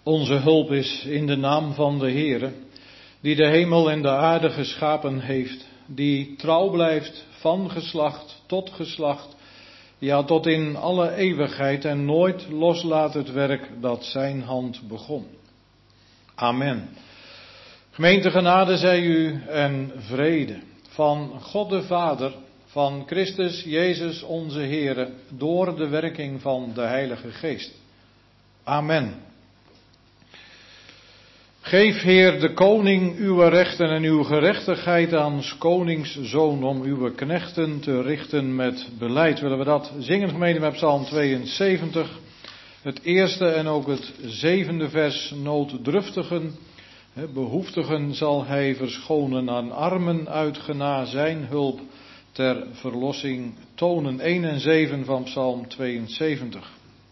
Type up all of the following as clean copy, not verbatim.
Onze hulp is in de naam van de Heere, die de hemel en de aarde geschapen heeft, die trouw blijft van geslacht tot geslacht, ja tot in alle eeuwigheid en nooit loslaat het werk dat zijn hand begon. Amen. Gemeente genade zij u en vrede van God de Vader, van Christus Jezus onze Heere, door de werking van de Heilige Geest. Amen. Geef, Heer, de koning uw rechten en uw gerechtigheid aan 's konings zoon om uw knechten te richten met beleid. Willen we dat zingen, gemeente, met Psalm 72, het eerste en ook het 7e vers. Nooddruftigen, behoeftigen zal hij verschonen, aan armen uitgena zijn hulp ter verlossing tonen. 1 en 7 van Psalm 72.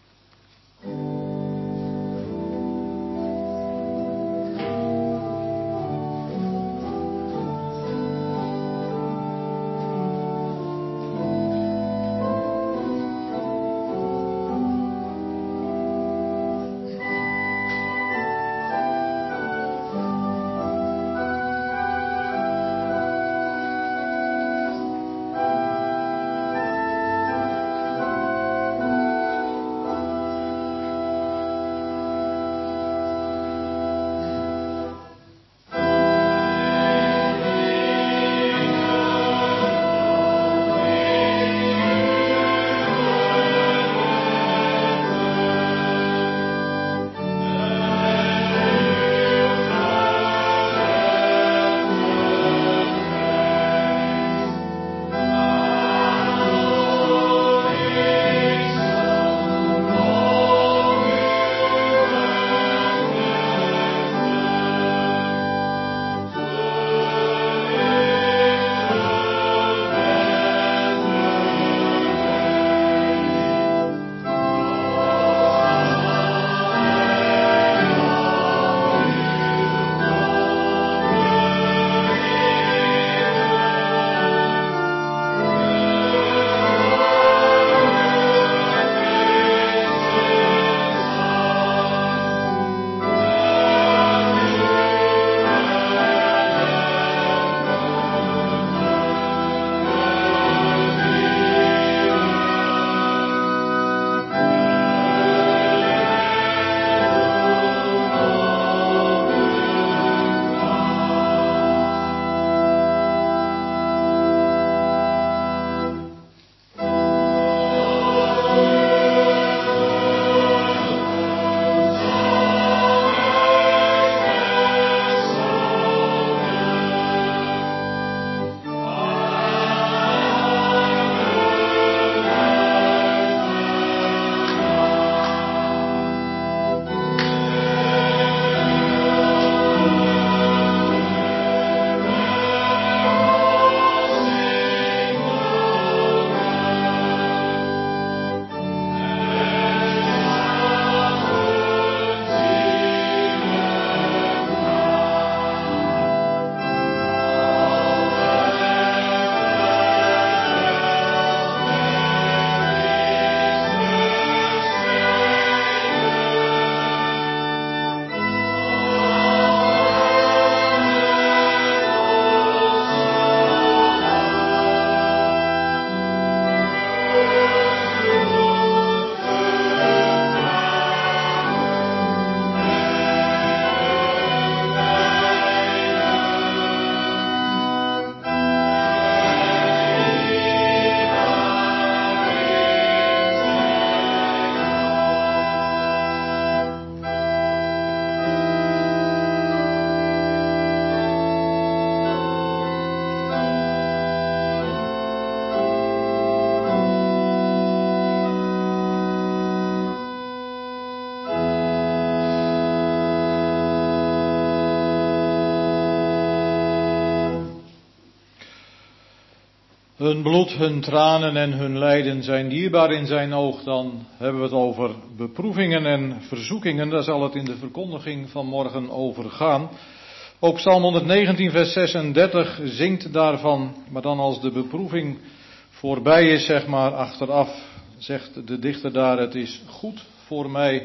Hun bloed, hun tranen en hun lijden zijn dierbaar in zijn oog. Dan hebben we het over beproevingen en verzoekingen. Daar zal het in de verkondiging van morgen over gaan. Ook Psalm 119 vers 36 zingt daarvan. Maar dan als de beproeving voorbij is, zeg maar achteraf, zegt de dichter daar: het is goed voor mij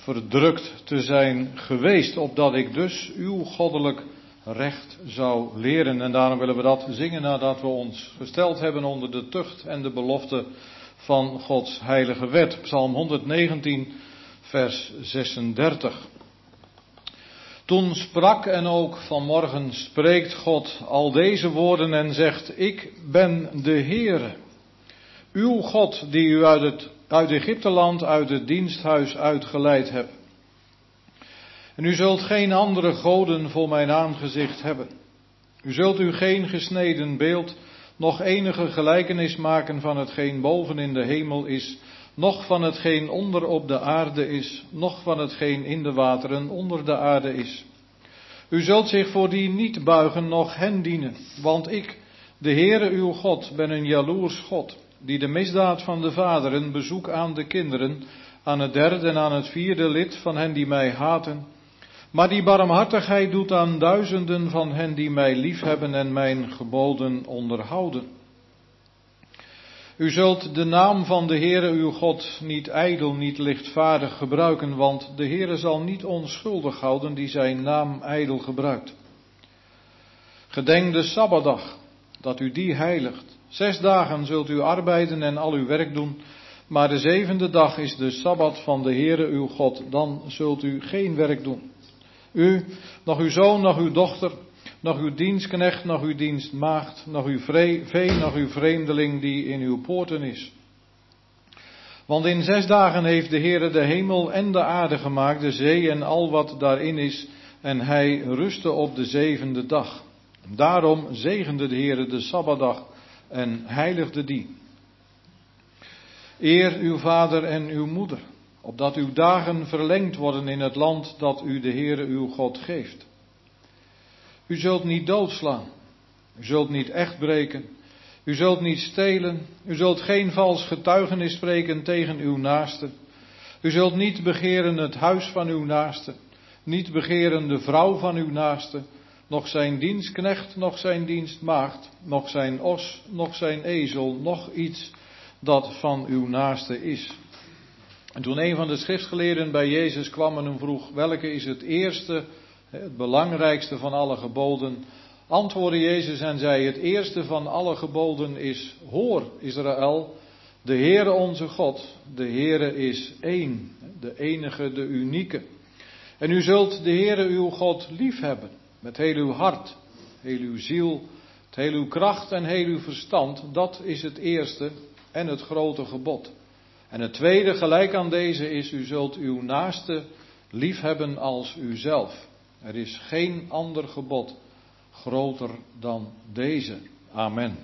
verdrukt te zijn geweest, opdat ik dus uw goddelijk recht zou leren. En daarom willen we dat zingen nadat we ons gesteld hebben onder de tucht en de belofte van Gods heilige wet. Psalm 119, vers 36. Toen sprak en ook vanmorgen spreekt God al deze woorden en zegt: ik ben de Heere, uw God die u uit Egypteland, uit het diensthuis uitgeleid hebt. En u zult geen andere goden voor mijn aangezicht hebben. U zult u geen gesneden beeld, noch enige gelijkenis maken van hetgeen boven in de hemel is, noch van hetgeen onder op de aarde is, noch van hetgeen in de wateren onder de aarde is. U zult zich voor die niet buigen, noch hen dienen, want ik, de Heere uw God, ben een jaloers God, die de misdaad van de vaderen bezoek aan de kinderen, aan het derde en aan het vierde lid van hen die mij haten, maar die barmhartigheid doet aan duizenden van hen die mij liefhebben en mijn geboden onderhouden. U zult de naam van de Heere uw God niet ijdel, niet lichtvaardig gebruiken, want de Heere zal niet onschuldig houden die zijn naam ijdel gebruikt. Gedenk de Sabbatdag, dat u die heiligt. 6 dagen zult u arbeiden en al uw werk doen, maar de 7e dag is de Sabbat van de Heere uw God, dan zult u geen werk doen. U, nog uw zoon, nog uw dochter, nog uw dienstknecht, nog uw dienstmaagd, nog uw vee, nog uw vreemdeling die in uw poorten is. Want in 6 dagen heeft de Heere de hemel en de aarde gemaakt, de zee en al wat daarin is, en hij rustte op de 7e dag. Daarom zegende de Heere de Sabbatdag en heiligde die. Eer uw vader en uw moeder, opdat uw dagen verlengd worden in het land dat u de Heere uw God geeft. U zult niet doodslaan, u zult niet echt breken, u zult niet stelen, u zult geen vals getuigenis spreken tegen uw naaste. U zult niet begeren het huis van uw naaste, niet begeren de vrouw van uw naaste, noch zijn dienstknecht, noch zijn dienstmaagd, noch zijn os, noch zijn ezel, noch iets dat van uw naaste is. En toen een van de schriftgeleerden bij Jezus kwam en hem vroeg: welke is het eerste, het belangrijkste van alle geboden? Antwoordde Jezus en zei: het eerste van alle geboden is: hoor Israël, de Heere onze God, de Heere is één, de enige, de unieke. En u zult de Heere uw God liefhebben, met heel uw hart, heel uw ziel, met heel uw kracht en heel uw verstand. Dat is het eerste en het grote gebod. En het tweede, gelijk aan deze, is: u zult uw naaste liefhebben als uzelf. Er is geen ander gebod groter dan deze. Amen.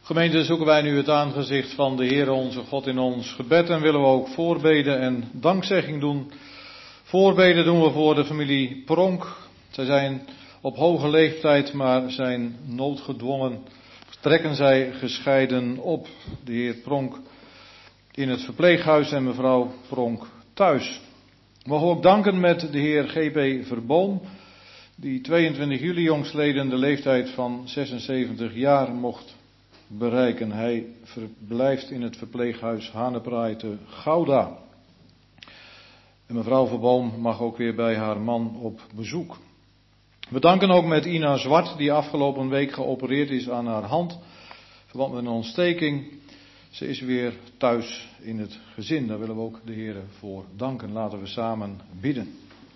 Gemeente, zoeken wij nu het aangezicht van de Heere onze God in ons gebed en willen we ook voorbeden en dankzegging doen. Voorbeden doen we voor de familie Pronk. Zij zijn op hoge leeftijd, maar zijn noodgedwongen, trekken zij gescheiden op. De heer Pronk in het verpleeghuis en mevrouw Pronk thuis. We mogen ook danken met de heer G.P. Verboom, die 22 juli jongstleden de leeftijd van 76 jaar mocht bereiken. Hij verblijft in het verpleeghuis Hanepraai te Gouda. En mevrouw Verboom mag ook weer bij haar man op bezoek. We danken ook met Ina Zwart, die afgelopen week geopereerd is aan haar hand, verband met een ontsteking. Ze is weer thuis in het gezin. Daar willen we ook de Heer voor danken. Laten we samen bidden.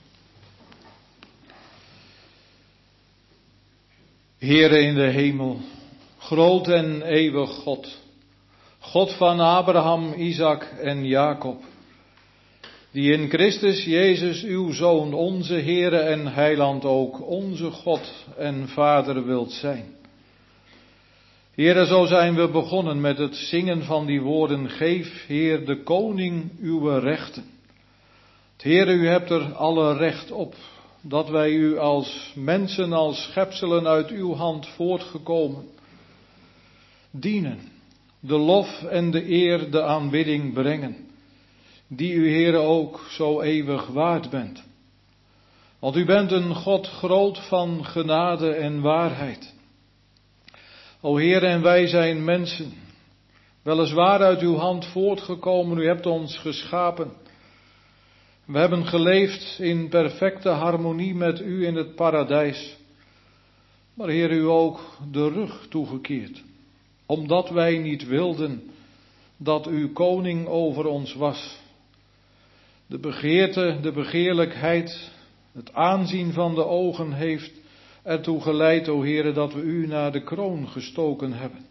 Heere in de hemel, groot en eeuwig God, God van Abraham, Isaac en Jacob, die in Christus Jezus uw Zoon, onze Heere en Heiland ook, onze God en Vader wilt zijn. Heere, zo zijn we begonnen met het zingen van die woorden, geef, Heer, de koning uw rechten. Heere, u hebt er alle recht op, dat wij u als mensen, als schepselen uit uw hand voortgekomen, dienen, de lof en de eer, de aanbidding brengen, die u, Heere, ook zo eeuwig waard bent. Want u bent een God groot van genade en waarheid. O Heer, en wij zijn mensen, weliswaar uit uw hand voortgekomen, u hebt ons geschapen. We hebben geleefd in perfecte harmonie met u in het paradijs. Maar Heer, u ook de rug toegekeerd, omdat wij niet wilden dat u koning over ons was. De begeerte, de begeerlijkheid, het aanzien van de ogen heeft ertoe geleid, o Heere, dat we u naar de kroon gestoken hebben.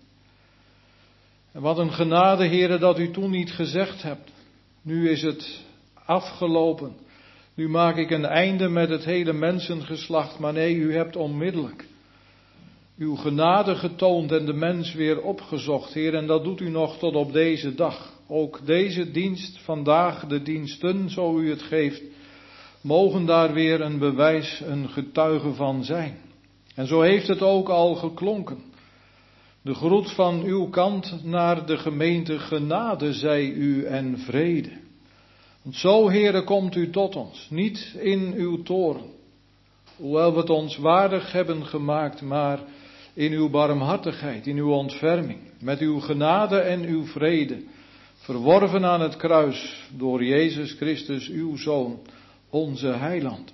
En wat een genade, Heere, dat u toen niet gezegd hebt. Nu is het afgelopen. Nu maak ik een einde met het hele mensengeslacht. Maar nee, u hebt onmiddellijk uw genade getoond en de mens weer opgezocht, Heer. En dat doet u nog tot op deze dag. Ook deze dienst, vandaag de diensten, zo u het geeft, mogen daar weer een bewijs, een getuige van zijn. En zo heeft het ook al geklonken. De groet van uw kant naar de gemeente, genade zij u en vrede. Want zo, Heere, komt u tot ons, niet in uw toorn, hoewel we het ons waardig hebben gemaakt, maar in uw barmhartigheid, in uw ontferming, met uw genade en uw vrede, verworven aan het kruis door Jezus Christus, uw Zoon, onze Heiland.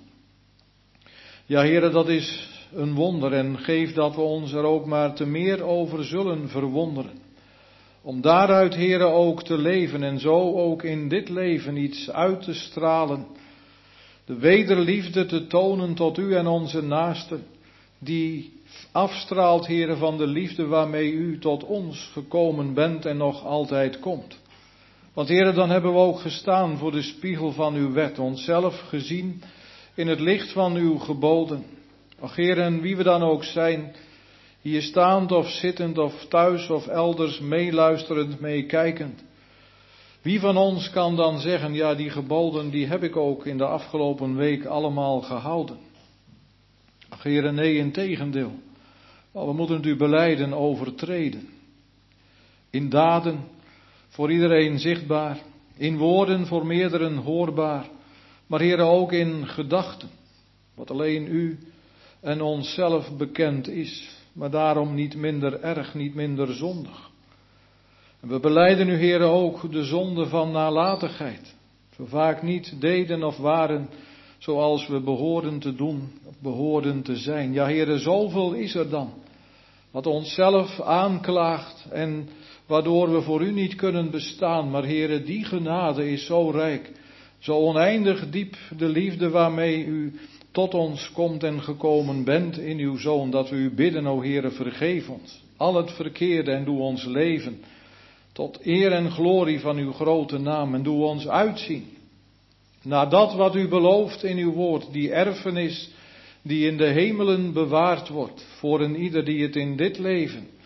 Ja, Heere, dat is een wonder en geef dat we ons er ook maar te meer over zullen verwonderen. Om daaruit, Heere, ook te leven en zo ook in dit leven iets uit te stralen. De wederliefde te tonen tot u en onze naasten, die afstraalt, Heere, van de liefde waarmee u tot ons gekomen bent en nog altijd komt. Want Heere, dan hebben we ook gestaan voor de spiegel van uw wet, onszelf gezien in het licht van uw geboden. Ach Heere, en wie we dan ook zijn, hier staand of zittend of thuis of elders meeluisterend, meekijkend. Wie van ons kan dan zeggen, ja, die geboden die heb ik ook in de afgelopen week allemaal gehouden. Ach Heere, nee, integendeel. Maar we moeten het u belijden, overtreden. In daden, voor iedereen zichtbaar. In woorden, voor meerderen hoorbaar. Maar Heere, ook in gedachten. Wat alleen u en onszelf bekend is. Maar daarom niet minder erg, niet minder zondig. En we belijden u, Heere, ook de zonde van nalatigheid. We vaak niet deden of waren zoals we behoorden te doen, of behoorden te zijn. Ja, Heere, zoveel is er dan, wat onszelf aanklaagt en waardoor we voor u niet kunnen bestaan. Maar Heere, die genade is zo rijk, zo oneindig diep, de liefde waarmee u tot ons komt en gekomen bent in uw Zoon, dat we u bidden, o Heere, vergeef ons al het verkeerde en doe ons leven tot eer en glorie van uw grote naam en doe ons uitzien naar dat wat u belooft in uw woord, die erfenis die in de hemelen bewaard wordt voor een ieder die het in dit leven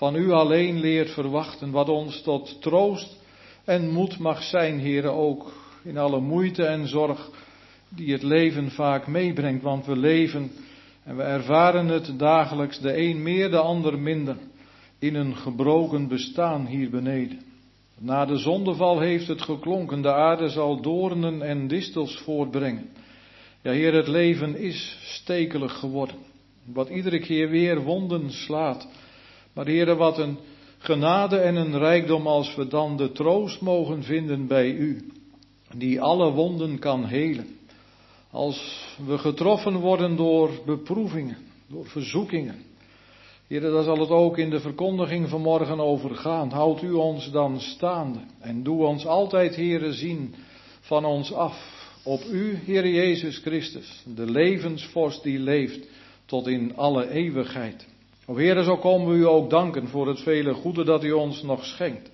van u alleen leert verwachten, wat ons tot troost en moed mag zijn, Heere, ook in alle moeite en zorg die het leven vaak meebrengt, want we leven en we ervaren het dagelijks, de een meer, de ander minder, in een gebroken bestaan hier beneden. Na de zondeval heeft het geklonken, de aarde zal doornen en distels voortbrengen. Ja, Heer, het leven is stekelig geworden, wat iedere keer weer wonden slaat. Maar Heer, wat een genade en een rijkdom als we dan de troost mogen vinden bij U, die alle wonden kan helen. Als we getroffen worden door beproevingen, door verzoekingen. Heer, daar zal het ook in de verkondiging vanmorgen over gaan. Houd U ons dan staande en doe ons altijd, Heere, zien van ons af op U, Heere Jezus Christus, de levensvorst die leeft tot in alle eeuwigheid. O Heere, zo komen we U ook danken voor het vele goede dat U ons nog schenkt.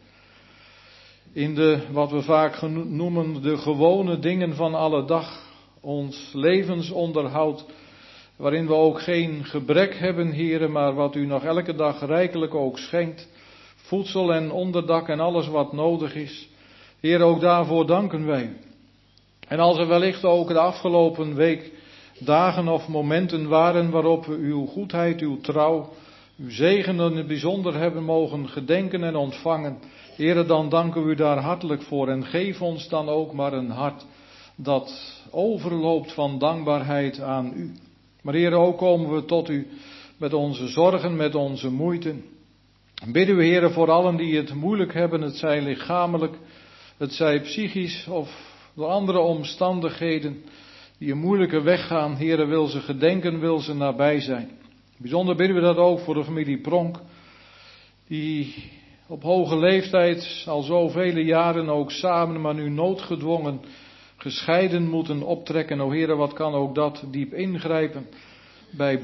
In de, wat we vaak noemen, de gewone dingen van alle dag, ons levensonderhoud, waarin we ook geen gebrek hebben, Heere, maar wat U nog elke dag rijkelijk ook schenkt, voedsel en onderdak en alles wat nodig is. Heere, ook daarvoor danken wij U. En als er wellicht ook de afgelopen week dagen of momenten waren waarop we Uw goedheid, Uw trouw, Uw zegen in het bijzonder hebben mogen gedenken en ontvangen, Heere, dan danken we U daar hartelijk voor en geef ons dan ook maar een hart dat overloopt van dankbaarheid aan U. Maar Heere, ook komen we tot U met onze zorgen, met onze moeite. Bidden we, Heere, voor allen die het moeilijk hebben, het zij lichamelijk, het zij psychisch of door andere omstandigheden, die een moeilijke weg gaan. Heere, wil ze gedenken, wil ze nabij zijn. Bijzonder bidden we dat ook voor de familie Pronk, die op hoge leeftijd al zoveel jaren ook samen, maar nu noodgedwongen gescheiden moeten optrekken. O Heere, wat kan ook dat diep ingrijpen bij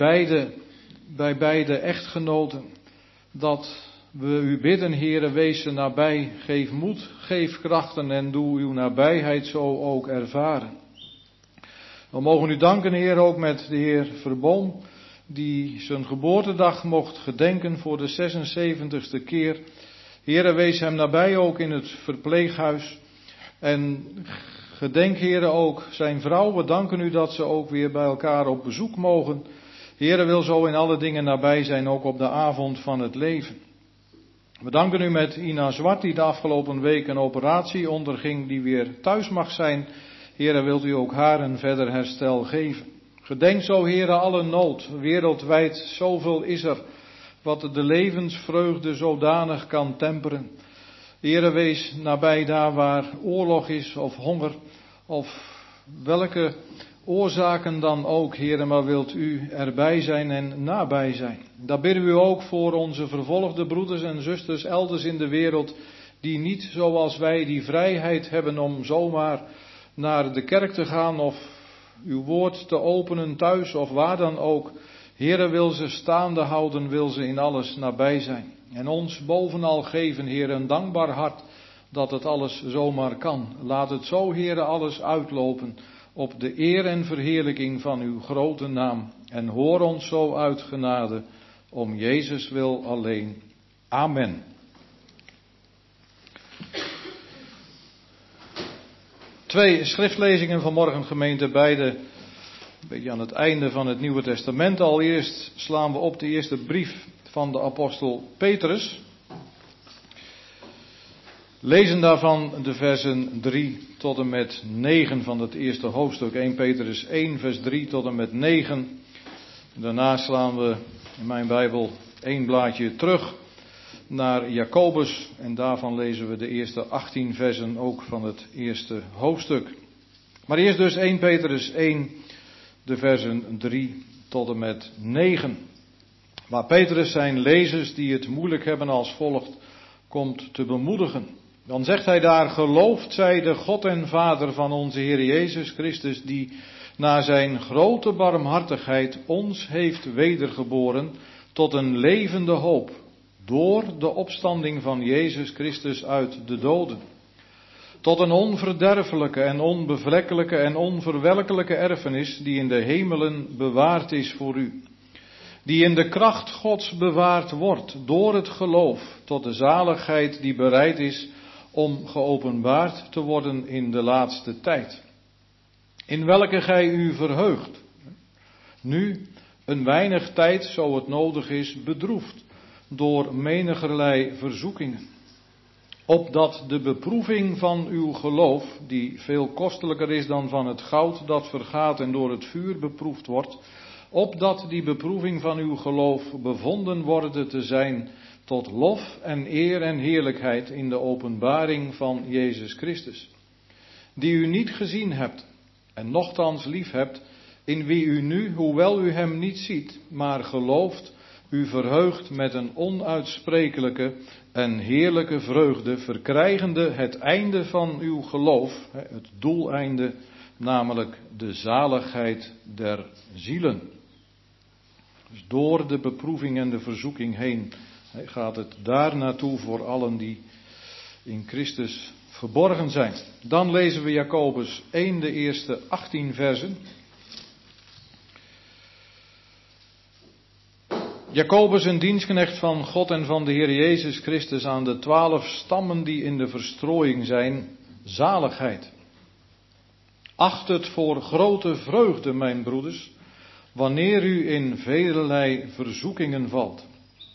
beide echtgenoten. Dat we U bidden, Heere, wees ze nabij, geef moed, geef krachten en doe Uw nabijheid zo ook ervaren. We mogen U danken, Heer, ook met de Heer Verboom, die zijn geboortedag mocht gedenken voor de 76ste keer. Heere, wees hem nabij ook in het verpleeghuis. En gedenk, Heere, ook zijn vrouw. We danken U dat ze ook weer bij elkaar op bezoek mogen. Heere, wil zo in alle dingen nabij zijn, ook op de avond van het leven. We danken U met Ina Zwart, die de afgelopen week een operatie onderging, die weer thuis mag zijn. Heere, wilt U ook haar een verder herstel geven. Gedenk zo, Heere, alle nood. Wereldwijd zoveel is er, wat de levensvreugde zodanig kan temperen. Heere, wees nabij daar waar oorlog is of honger of welke oorzaken dan ook, Heere, maar wilt U erbij zijn en nabij zijn. Daar bidden we U ook voor onze vervolgde broeders en zusters elders in de wereld, die niet zoals wij die vrijheid hebben om zomaar naar de kerk te gaan of Uw woord te openen thuis of waar dan ook. Heere, wil ze staande houden, wil ze in alles nabij zijn. En ons bovenal geven, Heere, een dankbaar hart dat het alles zomaar kan. Laat het zo, Heere, alles uitlopen op de eer en verheerlijking van Uw grote naam. En hoor ons zo uit genade, om Jezus wil alleen. Amen. Twee schriftlezingen vanmorgen, gemeente, beide een beetje aan het einde van het Nieuwe Testament. Allereerst slaan we op de eerste brief van de apostel Petrus. Lezen daarvan de versen 3 tot en met 9 van het eerste hoofdstuk. 1 Petrus 1 vers 3 tot en met 9. Daarna slaan we in mijn Bijbel 1 blaadje terug naar Jacobus. En daarvan lezen we de eerste 18 versen ook van het eerste hoofdstuk. Maar eerst dus 1 Petrus 1, de versen 3 tot en met 9. Waar Petrus zijn lezers die het moeilijk hebben als volgt komt te bemoedigen. Dan zegt hij daar: geloofd zij de God en Vader van onze Heer Jezus Christus, die naar zijn grote barmhartigheid ons heeft wedergeboren tot een levende hoop, door de opstanding van Jezus Christus uit de doden. Tot een onverderfelijke en onbevlekkelijke en onverwelkelijke erfenis die in de hemelen bewaard is voor u. die in de kracht Gods bewaard wordt door het geloof tot de zaligheid die bereid is om geopenbaard te worden in de laatste tijd. In welke gij u verheugt, nu een weinig tijd, zo het nodig is, bedroefd door menigerlei verzoekingen, opdat de beproeving van uw geloof, die veel kostelijker is dan van het goud dat vergaat en door het vuur beproefd wordt, opdat die beproeving van uw geloof bevonden worden te zijn tot lof en eer en heerlijkheid in de openbaring van Jezus Christus, die u niet gezien hebt en nochtans lief hebt, in wie u nu, hoewel u hem niet ziet, maar gelooft, u verheugt met een onuitsprekelijke en heerlijke vreugde, verkrijgende het einde van uw geloof, het doeleinde, namelijk de zaligheid der zielen. Dus door de beproeving en de verzoeking heen gaat het daar naartoe voor allen die in Christus verborgen zijn. Dan lezen we Jacobus 1, de eerste 18 versen. Jacobus, een dienstknecht van God en van de Heer Jezus Christus, aan de 12 stammen die in de verstrooiing zijn, zaligheid. Acht het voor grote vreugde, mijn broeders, wanneer u in velelei verzoekingen valt,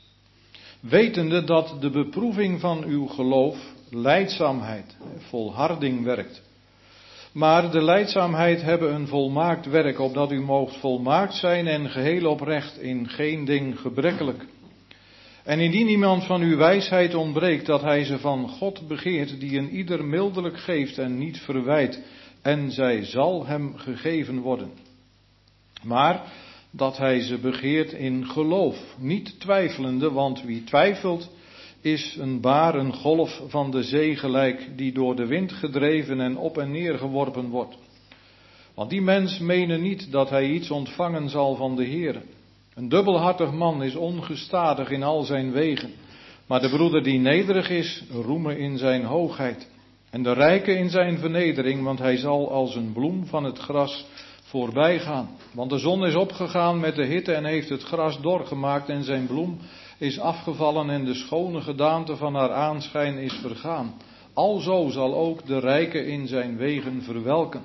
wetende dat de beproeving van uw geloof lijdzaamheid, volharding werkt. Maar de lijdzaamheid hebben een volmaakt werk, opdat u moogt volmaakt zijn en geheel oprecht, in geen ding gebrekkelijk. En indien iemand van uw wijsheid ontbreekt, dat hij ze van God begeert, die een ieder mildelijk geeft en niet verwijt, en zij zal hem gegeven worden. Maar dat hij ze begeert in geloof, niet twijfelende, want wie twijfelt is een baren golf van de zee gelijk, die door de wind gedreven en op en neer geworpen wordt. Want die mens mene niet dat hij iets ontvangen zal van de Heere. Een dubbelhartig man is ongestadig in al zijn wegen, maar de broeder die nederig is, roeme in zijn hoogheid. En de rijke in zijn vernedering, want hij zal als een bloem van het gras voorbij gaan. Want de zon is opgegaan met de hitte en heeft het gras doorgemaakt en zijn bloem is afgevallen en de schone gedaante van haar aanschijn is vergaan. Alzo zal ook de rijke in zijn wegen verwelken.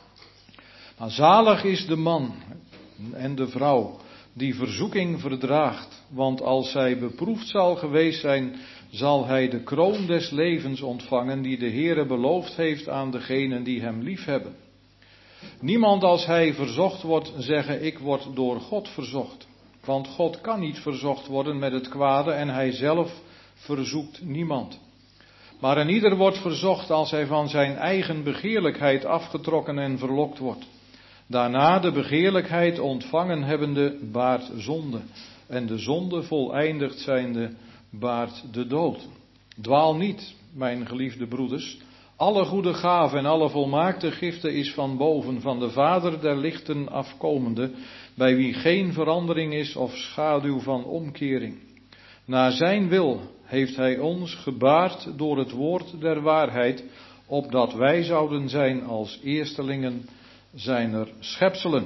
Maar zalig is de man en de vrouw die verzoeking verdraagt, want als zij beproefd zal geweest zijn, zal hij de kroon des levens ontvangen die de Heere beloofd heeft aan degenen die hem liefhebben. Niemand als hij verzocht wordt zeggen, ik word door God verzocht. Want God kan niet verzocht worden met het kwade en hij zelf verzoekt niemand. Maar een ieder wordt verzocht als hij van zijn eigen begeerlijkheid afgetrokken en verlokt wordt. Daarna de begeerlijkheid ontvangen hebbende baart zonde. En de zonde voleindigd zijnde baart de dood. Dwaal niet, mijn geliefde broeders. Alle goede gaven en alle volmaakte giften is van boven, van de Vader der lichten afkomende, bij wie geen verandering is of schaduw van omkering. Naar zijn wil heeft hij ons gebaard door het woord der waarheid, opdat wij zouden zijn als eerstelingen zijner schepselen.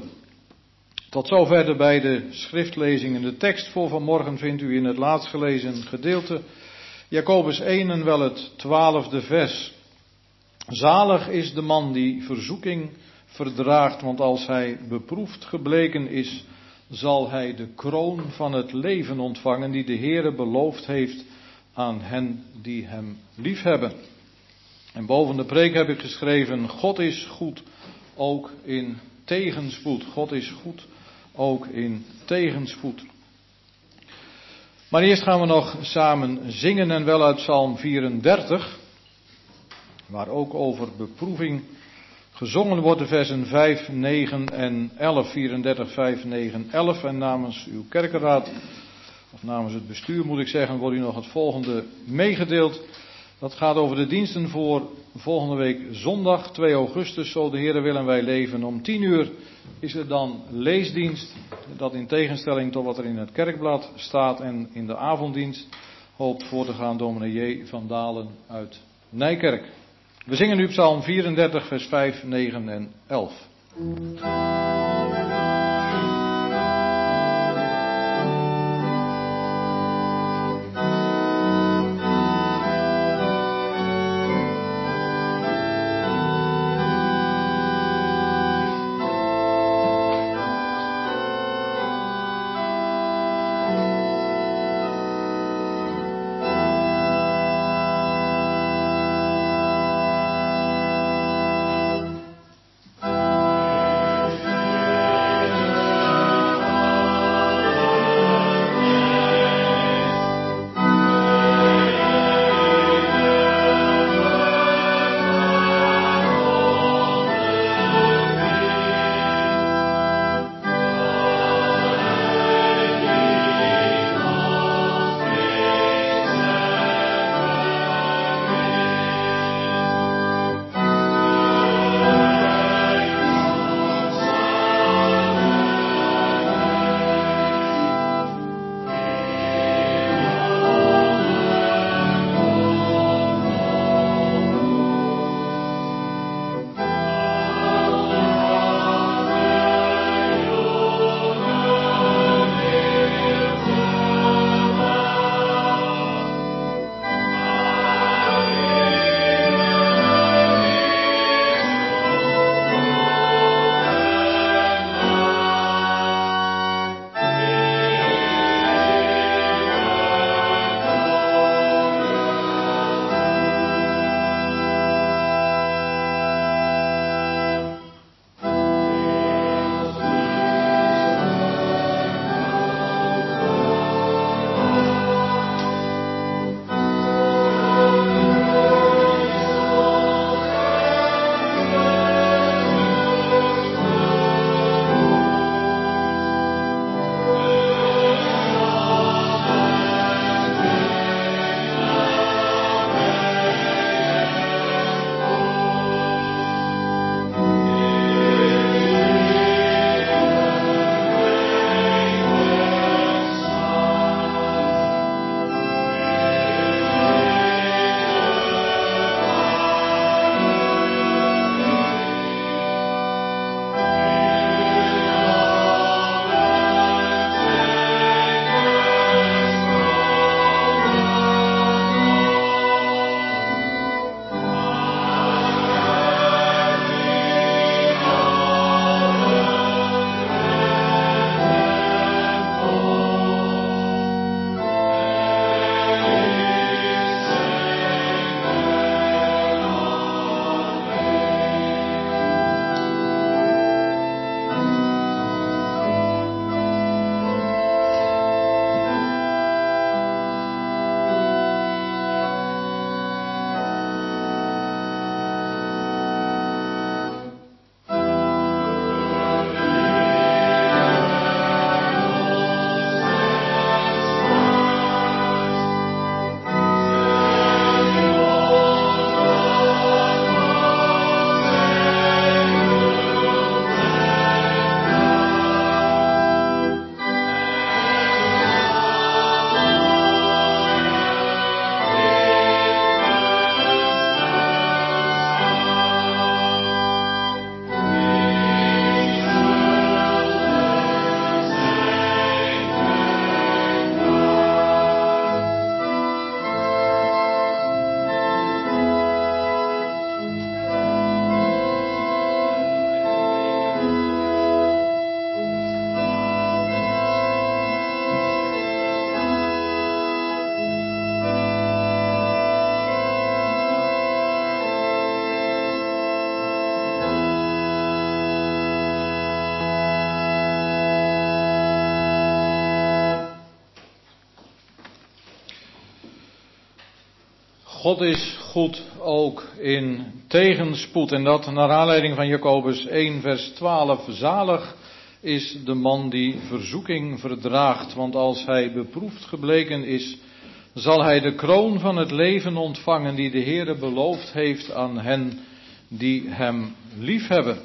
Tot zover de beide schriftlezingen. De tekst voor vanmorgen vindt u in het laatst gelezen gedeelte. Jacobus 1 en wel het 12e vers. Zalig is de man die verzoeking verdraagt, want als hij beproefd gebleken is, zal hij de kroon van het leven ontvangen die de Heere beloofd heeft aan hen die hem liefhebben. En boven de preek heb ik geschreven, God is goed, ook in tegenspoed. God is goed, ook in tegenspoed. Maar eerst gaan we nog samen zingen en wel uit Psalm 34, waar ook over beproeving gezongen wordt, de versen 5, 9 en 11, 34, 5, 9, 11. En namens uw kerkenraad, of namens het bestuur moet ik zeggen, wordt u nog het volgende meegedeeld. Dat gaat over de diensten voor volgende week zondag 2 augustus, zo de Heere wil en wij leven. Om 10 uur is er dan leesdienst, dat in tegenstelling tot wat er in het kerkblad staat. En in de avonddienst hoopt voor te gaan dominee J. van Dalen uit Nijkerk. We zingen nu Psalm 34, vers 5, 9 en 11. God is goed ook in tegenspoed. En dat naar aanleiding van Jacobus 1 vers 12. Zalig is de man die verzoeking verdraagt. Want als hij beproefd gebleken is, zal hij de kroon van het leven ontvangen die de Heere beloofd heeft aan hen die hem liefhebben.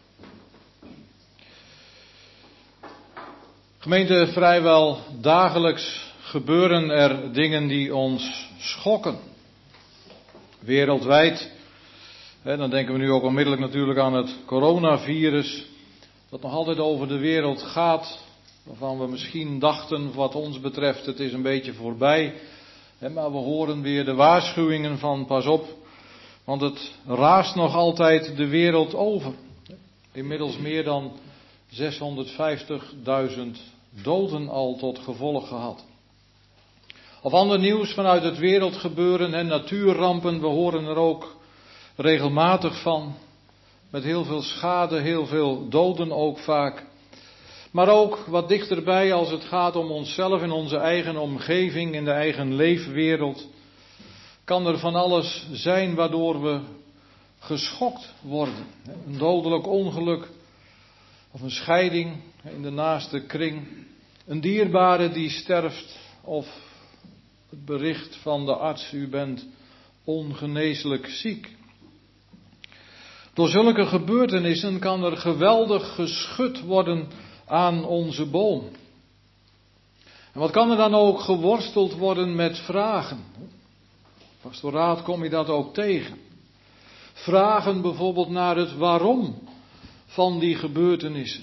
Gemeente, vrijwel dagelijks gebeuren er dingen die ons schokken. Wereldwijd, dan denken we nu ook onmiddellijk natuurlijk aan het coronavirus, dat nog altijd over de wereld gaat, waarvan we misschien dachten wat ons betreft het is een beetje voorbij. Maar we horen weer de waarschuwingen van pas op, want het raast nog altijd de wereld over. Inmiddels meer dan 650.000 doden al tot gevolg gehad. Of ander nieuws vanuit het wereldgebeuren en natuurrampen, we horen er ook regelmatig van. Met heel veel schade, heel veel doden ook vaak. Maar ook wat dichterbij als het gaat om onszelf in onze eigen omgeving, in de eigen leefwereld. Kan er van alles zijn waardoor we geschokt worden. Een dodelijk ongeluk of een scheiding in de naaste kring. Een dierbare die sterft of het bericht van de arts, u bent ongeneeslijk ziek. Door zulke gebeurtenissen kan er geweldig geschud worden aan onze boom. En wat kan er dan ook geworsteld worden met vragen? Pastoraat kom je dat ook tegen. Vragen bijvoorbeeld naar het waarom van die gebeurtenissen.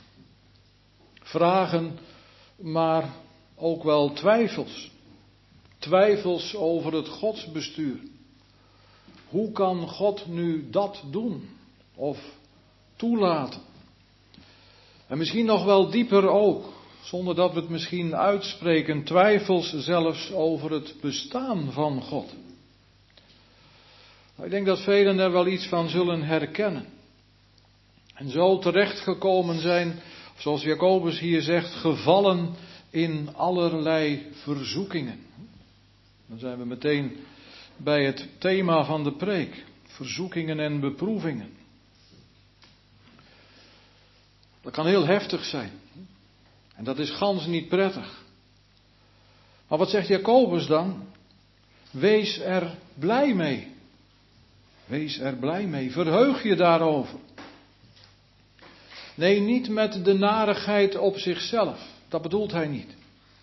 Vragen, maar ook wel twijfels. Twijfels over het godsbestuur. Hoe kan God nu dat doen? Of toelaten? En misschien nog wel dieper ook, zonder dat we het misschien uitspreken, twijfels zelfs over het bestaan van God. Ik denk dat velen er wel iets van zullen herkennen. En zo terechtgekomen zijn, zoals Jacobus hier zegt, gevallen in allerlei verzoekingen. Dan zijn we meteen bij het thema van de preek. Verzoekingen en beproevingen. Dat kan heel heftig zijn. En dat is gans niet prettig. Maar wat zegt Jacobus dan? Wees er blij mee. Wees er blij mee. Verheug je daarover. Nee, niet met de narigheid op zichzelf. Dat bedoelt hij niet.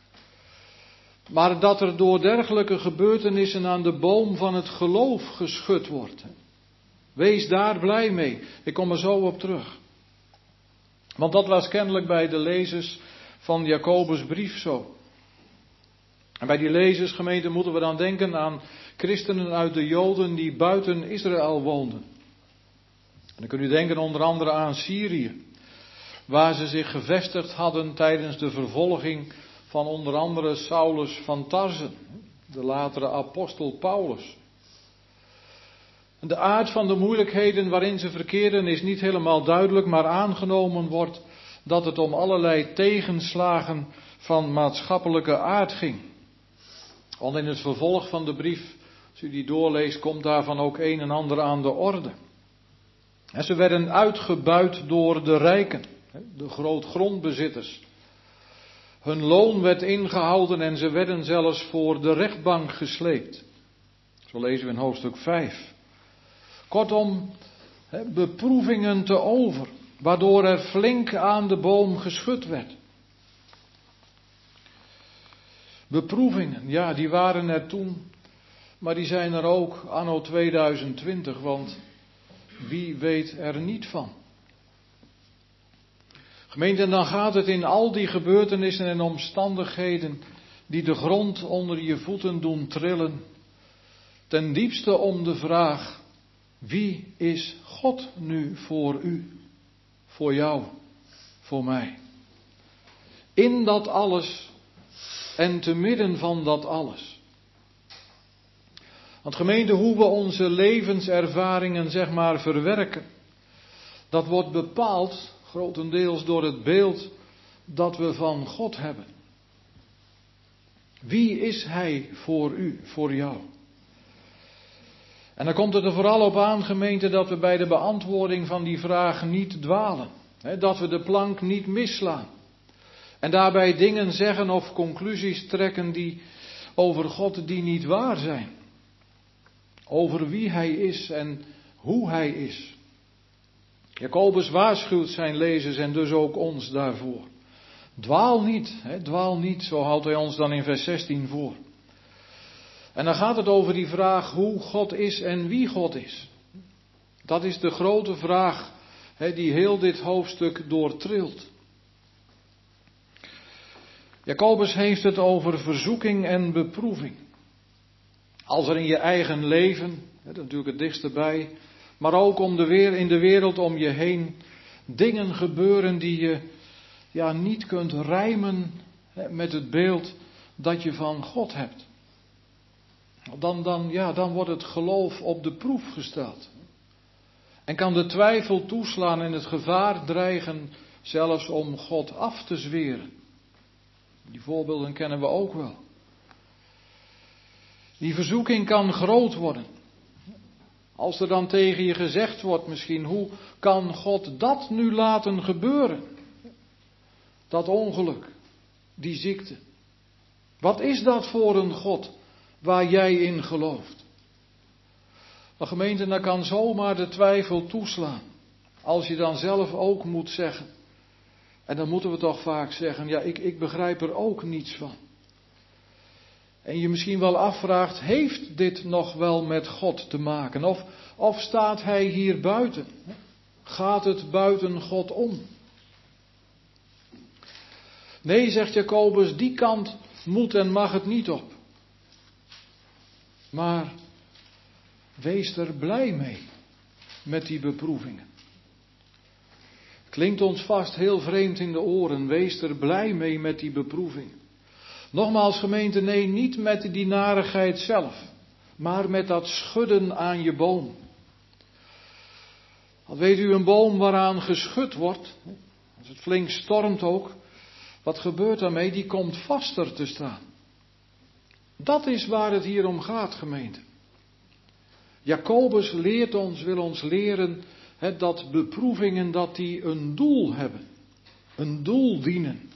Maar dat er door dergelijke gebeurtenissen aan de boom van het geloof geschud wordt. Wees daar blij mee. Ik kom er zo op terug. Want dat was kennelijk bij de lezers van Jacobus' brief zo. En bij die lezers, gemeente, moeten we dan denken aan christenen uit de Joden die buiten Israël woonden. En dan kunt u denken onder andere aan Syrië, waar ze zich gevestigd hadden tijdens de vervolging van onder andere Saulus van Tarsen, de latere apostel Paulus. De aard van de moeilijkheden waarin ze verkeerden is niet helemaal duidelijk, maar aangenomen wordt dat het om allerlei tegenslagen van maatschappelijke aard ging. Want in het vervolg van de brief, als u die doorleest, komt daarvan ook een en ander aan de orde. En ze werden uitgebuit door de rijken, de grootgrondbezitters. Hun loon werd ingehouden en ze werden zelfs voor de rechtbank gesleept. Zo lezen we in hoofdstuk 5. Kortom, beproevingen te over, waardoor er flink aan de boom geschud werd. Beproevingen, ja, die waren er toen, maar die zijn er ook anno 2020, want wie weet er niet van. Gemeente, en dan gaat het in al die gebeurtenissen en omstandigheden die de grond onder je voeten doen trillen, ten diepste om de vraag: wie is God nu voor u, voor jou, voor mij? In dat alles en te midden van dat alles. Want gemeente, hoe we onze levenservaringen zeg maar verwerken, dat wordt bepaald grotendeels door het beeld dat we van God hebben. Wie is Hij voor u, voor jou? En dan komt het er vooral op aan, gemeente, dat we bij de beantwoording van die vraag niet dwalen. Dat we de plank niet misslaan. En daarbij dingen zeggen of conclusies trekken die over God die niet waar zijn. Over wie Hij is en hoe Hij is. Jacobus waarschuwt zijn lezers en dus ook ons daarvoor. Dwaal niet, zo houdt hij ons dan in vers 16 voor. En dan gaat het over die vraag hoe God is en wie God is. Dat is de grote vraag die heel dit hoofdstuk doortrilt. Jacobus heeft het over verzoeking en beproeving. Als er in je eigen leven, dat is natuurlijk het dichtst erbij, maar ook in de wereld om je heen dingen gebeuren die je niet kunt rijmen met het beeld dat je van God hebt. Dan wordt het geloof op de proef gesteld. En kan de twijfel toeslaan en het gevaar dreigen zelfs om God af te zweren. Die voorbeelden kennen we ook wel. Die verzoeking kan groot worden. Als er dan tegen je gezegd wordt misschien, hoe kan God dat nu laten gebeuren? Dat ongeluk, die ziekte. Wat is dat voor een God waar jij in gelooft? Maar gemeente, dan kan zomaar de twijfel toeslaan. Als je dan zelf ook moet zeggen. En dan moeten we toch vaak zeggen, ik begrijp er ook niets van. En je misschien wel afvraagt, heeft dit nog wel met God te maken? Of staat Hij hier buiten? Gaat het buiten God om? Nee, zegt Jacobus, die kant moet en mag het niet op. Maar wees er blij mee met die beproevingen. Klinkt ons vast heel vreemd in de oren. Wees er blij mee met die beproeving. Nogmaals gemeente, nee, niet met die narigheid zelf. Maar met dat schudden aan je boom. Want weet u, een boom waaraan geschud wordt, als het flink stormt ook, wat gebeurt daarmee? Die komt vaster te staan. Dat is waar het hier om gaat, gemeente. Jacobus wil ons leren dat beproevingen dat die een doel hebben. Een doel dienen.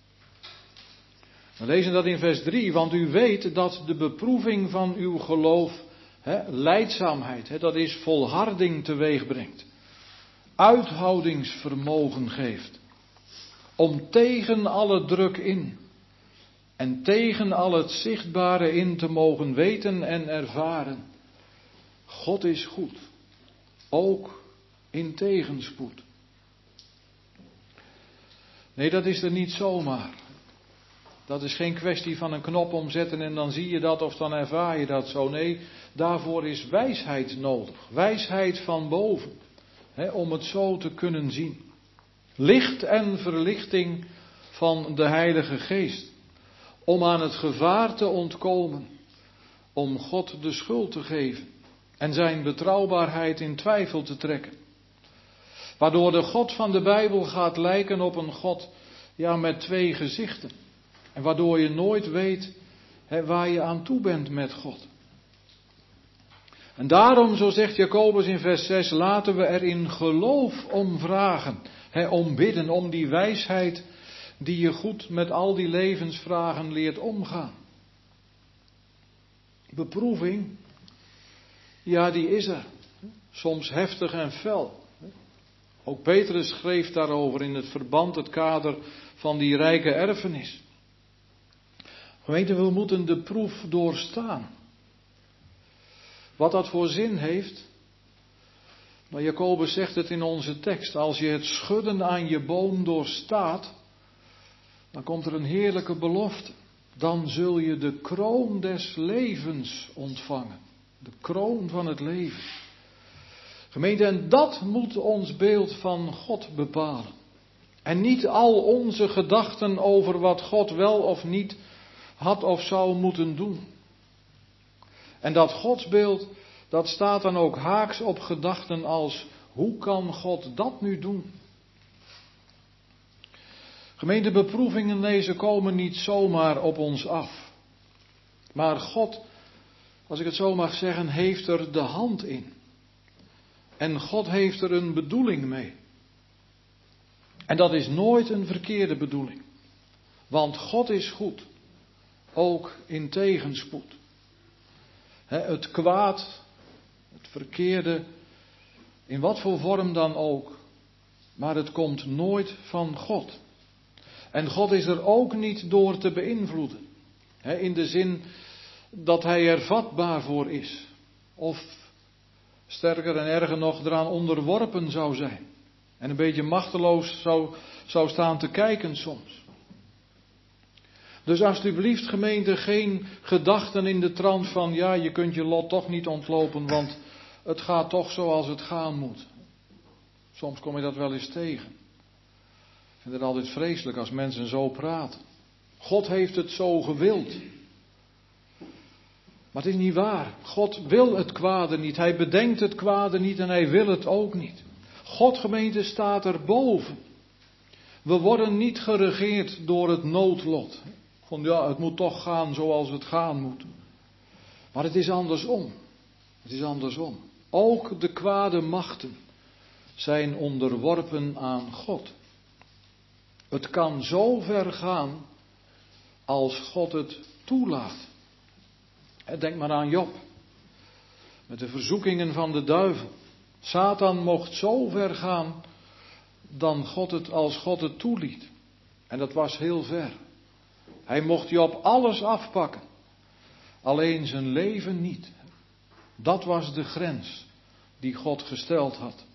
We lezen dat in vers 3, want u weet dat de beproeving van uw geloof lijdzaamheid, dat is volharding teweeg brengt. Uithoudingsvermogen geeft. Om tegen alle druk in en tegen al het zichtbare in te mogen weten en ervaren. God is goed, ook in tegenspoed. Nee, dat is er niet zomaar. Dat is geen kwestie van een knop omzetten en dan zie je dat of dan ervaar je dat zo. Nee, daarvoor is wijsheid nodig. Wijsheid van boven. Om het zo te kunnen zien. Licht en verlichting van de Heilige Geest. Om aan het gevaar te ontkomen. Om God de schuld te geven. En zijn betrouwbaarheid in twijfel te trekken. Waardoor de God van de Bijbel gaat lijken op een God met twee gezichten. En waardoor je nooit weet waar je aan toe bent met God. En daarom, zo zegt Jacobus in vers 6, laten we er in geloof om vragen. Om bidden, om die wijsheid die je goed met al die levensvragen leert omgaan. Beproeving, die is er. Soms heftig en fel. Ook Petrus schreef daarover in het verband, het kader van die rijke erfenis. Gemeente, we moeten de proef doorstaan. Wat dat voor zin heeft. Maar Jacobus zegt het in onze tekst. Als je het schudden aan je boom doorstaat. Dan komt er een heerlijke belofte. Dan zul je de kroon des levens ontvangen. De kroon van het leven. Gemeente, en dat moet ons beeld van God bepalen. En niet al onze gedachten over wat God wel of niet had of zou moeten doen. En dat godsbeeld, dat staat dan ook haaks op gedachten als, hoe kan God dat nu doen? Gemeente, beproevingen deze komen niet zomaar op ons af. Maar God als ik het zo mag zeggen, heeft er de hand in. En God heeft er een bedoeling mee. En dat is nooit een verkeerde bedoeling. Want God is goed. Ook in tegenspoed. Het kwaad, het verkeerde, in wat voor vorm dan ook. Maar het komt nooit van God. En God is er ook niet door te beïnvloeden. In de zin dat hij er vatbaar voor is. Of sterker en erger nog eraan onderworpen zou zijn. En een beetje machteloos zou staan te kijken soms. Dus alsjeblieft gemeente, geen gedachten in de trant van ja, je kunt je lot toch niet ontlopen, want het gaat toch zoals het gaan moet. Soms kom je dat wel eens tegen. Ik vind het altijd vreselijk als mensen zo praten. God heeft het zo gewild. Maar het is niet waar. God wil het kwade niet. Hij bedenkt het kwade niet en hij wil het ook niet. God, gemeente, staat erboven. We worden niet geregeerd door het noodlot. Van ja, het moet toch gaan zoals het gaan moet. Maar het is andersom. Het is andersom. Ook de kwade machten zijn onderworpen aan God. Het kan zo ver gaan als God het toelaat. Denk maar aan Job. Met de verzoekingen van de duivel. Satan mocht zo ver gaan dan als God het toeliet. En dat was heel ver. Hij mocht Job alles afpakken. Alleen zijn leven niet. Dat was de grens die God gesteld had.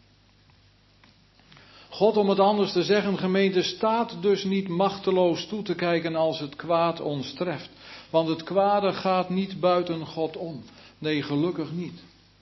God, om het anders te zeggen, gemeente, staat dus niet machteloos toe te kijken als het kwaad ons treft. Want het kwade gaat niet buiten God om. Nee, gelukkig niet.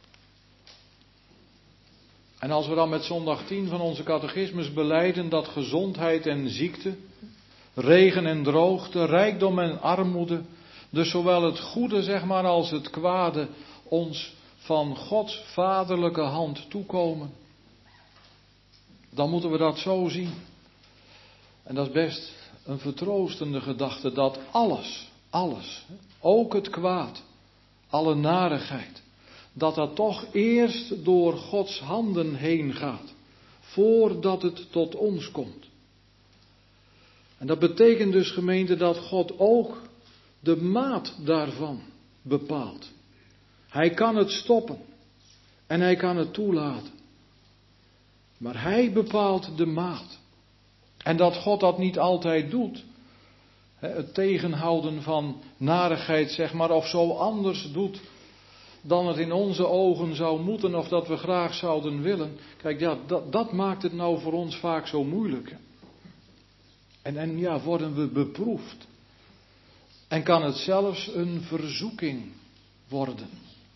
En als we dan met zondag 10 van onze catechismus belijden dat gezondheid en ziekte, regen en droogte, rijkdom en armoede, dus zowel het goede zeg maar als het kwade ons van Gods vaderlijke hand toekomen, dan moeten we dat zo zien. En dat is best een vertroostende gedachte dat alles, ook het kwaad, alle narigheid, dat toch eerst door Gods handen heen gaat, voordat het tot ons komt. En dat betekent dus, gemeente, dat God ook de maat daarvan bepaalt. Hij kan het stoppen en hij kan het toelaten. Maar hij bepaalt de maat. En dat God dat niet altijd doet, het tegenhouden van narigheid zeg maar, of zo anders doet dan het in onze ogen zou moeten of dat we graag zouden willen. Kijk, ja, dat maakt het nou voor ons vaak zo moeilijk. En ja, worden we beproefd. En kan het zelfs een verzoeking worden.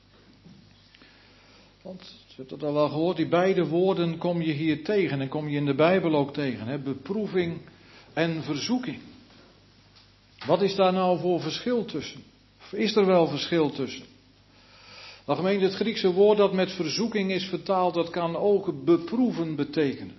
Want, je hebt het al wel gehoord, die beide woorden kom je hier tegen en kom je in de Bijbel ook tegen. Beproeving en verzoeking. Wat is daar nou voor verschil tussen? Of is er wel verschil tussen? Nou gemeente, het Griekse woord dat met verzoeking is vertaald, dat kan ook beproeven betekenen.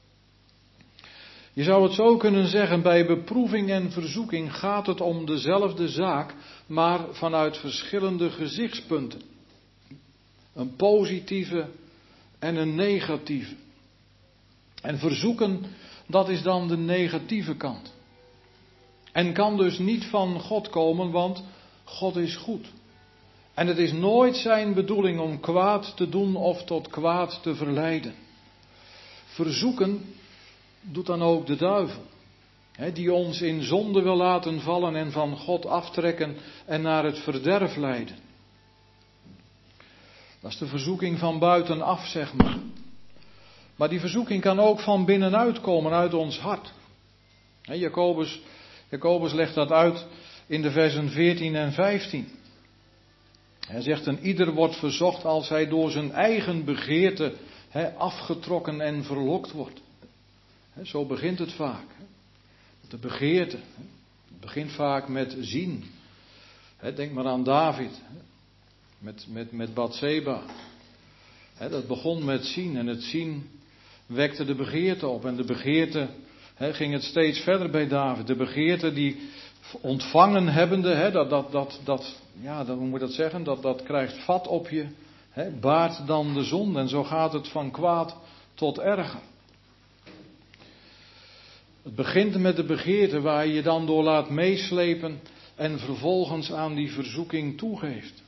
Je zou het zo kunnen zeggen, bij beproeving en verzoeking gaat het om dezelfde zaak, maar vanuit verschillende gezichtspunten. Een positieve en een negatieve. En verzoeken, dat is dan de negatieve kant. En kan dus niet van God komen, want God is goed. En het is nooit zijn bedoeling om kwaad te doen of tot kwaad te verleiden. Verzoeken doet dan ook de duivel. Die ons in zonde wil laten vallen en van God aftrekken en naar het verderf leiden. Dat is de verzoeking van buitenaf, zeg maar. Maar die verzoeking kan ook van binnenuit komen, uit ons hart. Jacobus legt dat uit in de versen 14 en 15. Hij zegt, en ieder wordt verzocht als hij door zijn eigen begeerte afgetrokken en verlokt wordt. Zo begint het vaak. De begeerte. Het begint vaak met zien. Denk maar aan David. Met Batseba. Dat begon met zien. En het zien wekte de begeerte op. En de begeerte ging het steeds verder bij David. De begeerte die ontvangen hebbende, hoe moet je dat zeggen, dat krijgt vat op je, baart dan de zonde. En zo gaat het van kwaad tot erger. Het begint met de begeerte waar je je dan door laat meeslepen en vervolgens aan die verzoeking toegeeft.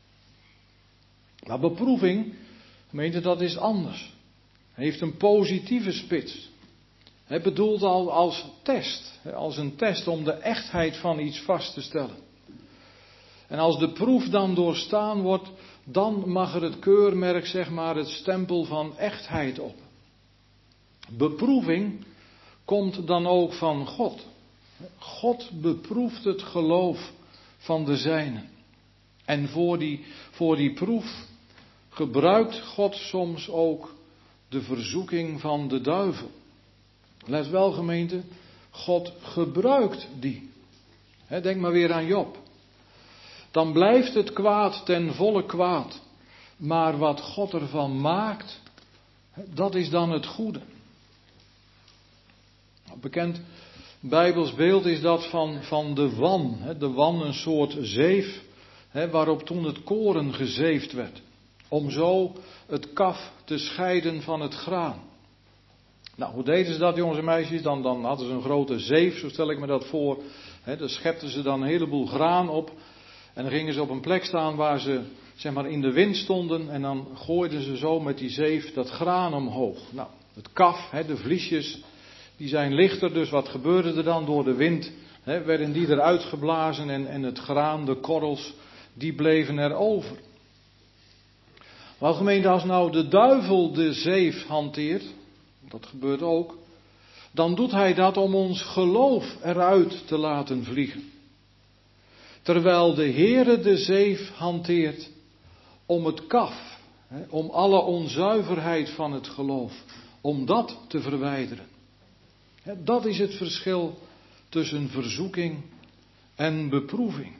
Maar beproeving, gemeente, dat is anders. Het heeft een positieve spits. Het bedoelt al als test, als een test om de echtheid van iets vast te stellen. En als de proef dan doorstaan wordt, dan mag er het keurmerk, zeg maar, het stempel van echtheid op. Beproeving komt dan ook van God. God beproeft het geloof van de zijnen. En voor die proef gebruikt God soms ook de verzoeking van de duivel. Let wel, gemeente, God gebruikt die. Denk maar weer aan Job. Dan blijft het kwaad ten volle kwaad. Maar wat God ervan maakt, dat is dan het goede. Een bekend Bijbels beeld is dat van de wan. De wan, een soort zeef, waarop toen het koren gezeefd werd. Om zo het kaf te scheiden van het graan. Nou, hoe deden ze dat, jongens en meisjes? Dan hadden ze een grote zeef, zo stel ik me dat voor. Daar schepten ze dan een heleboel graan op. En dan gingen ze op een plek staan waar ze, zeg maar, in de wind stonden. En dan gooiden ze zo met die zeef dat graan omhoog. Nou, het kaf, de vliesjes, die zijn lichter. Dus wat gebeurde er dan? Door de wind werden die eruit geblazen. En het graan, de korrels, die bleven er over. Maar gemeente, als nou de duivel de zeef hanteert, dat gebeurt ook, dan doet hij dat om ons geloof eruit te laten vliegen. Terwijl de Heere de zeef hanteert om het kaf, om alle onzuiverheid van het geloof, om dat te verwijderen. Dat is het verschil tussen verzoeking en beproeving.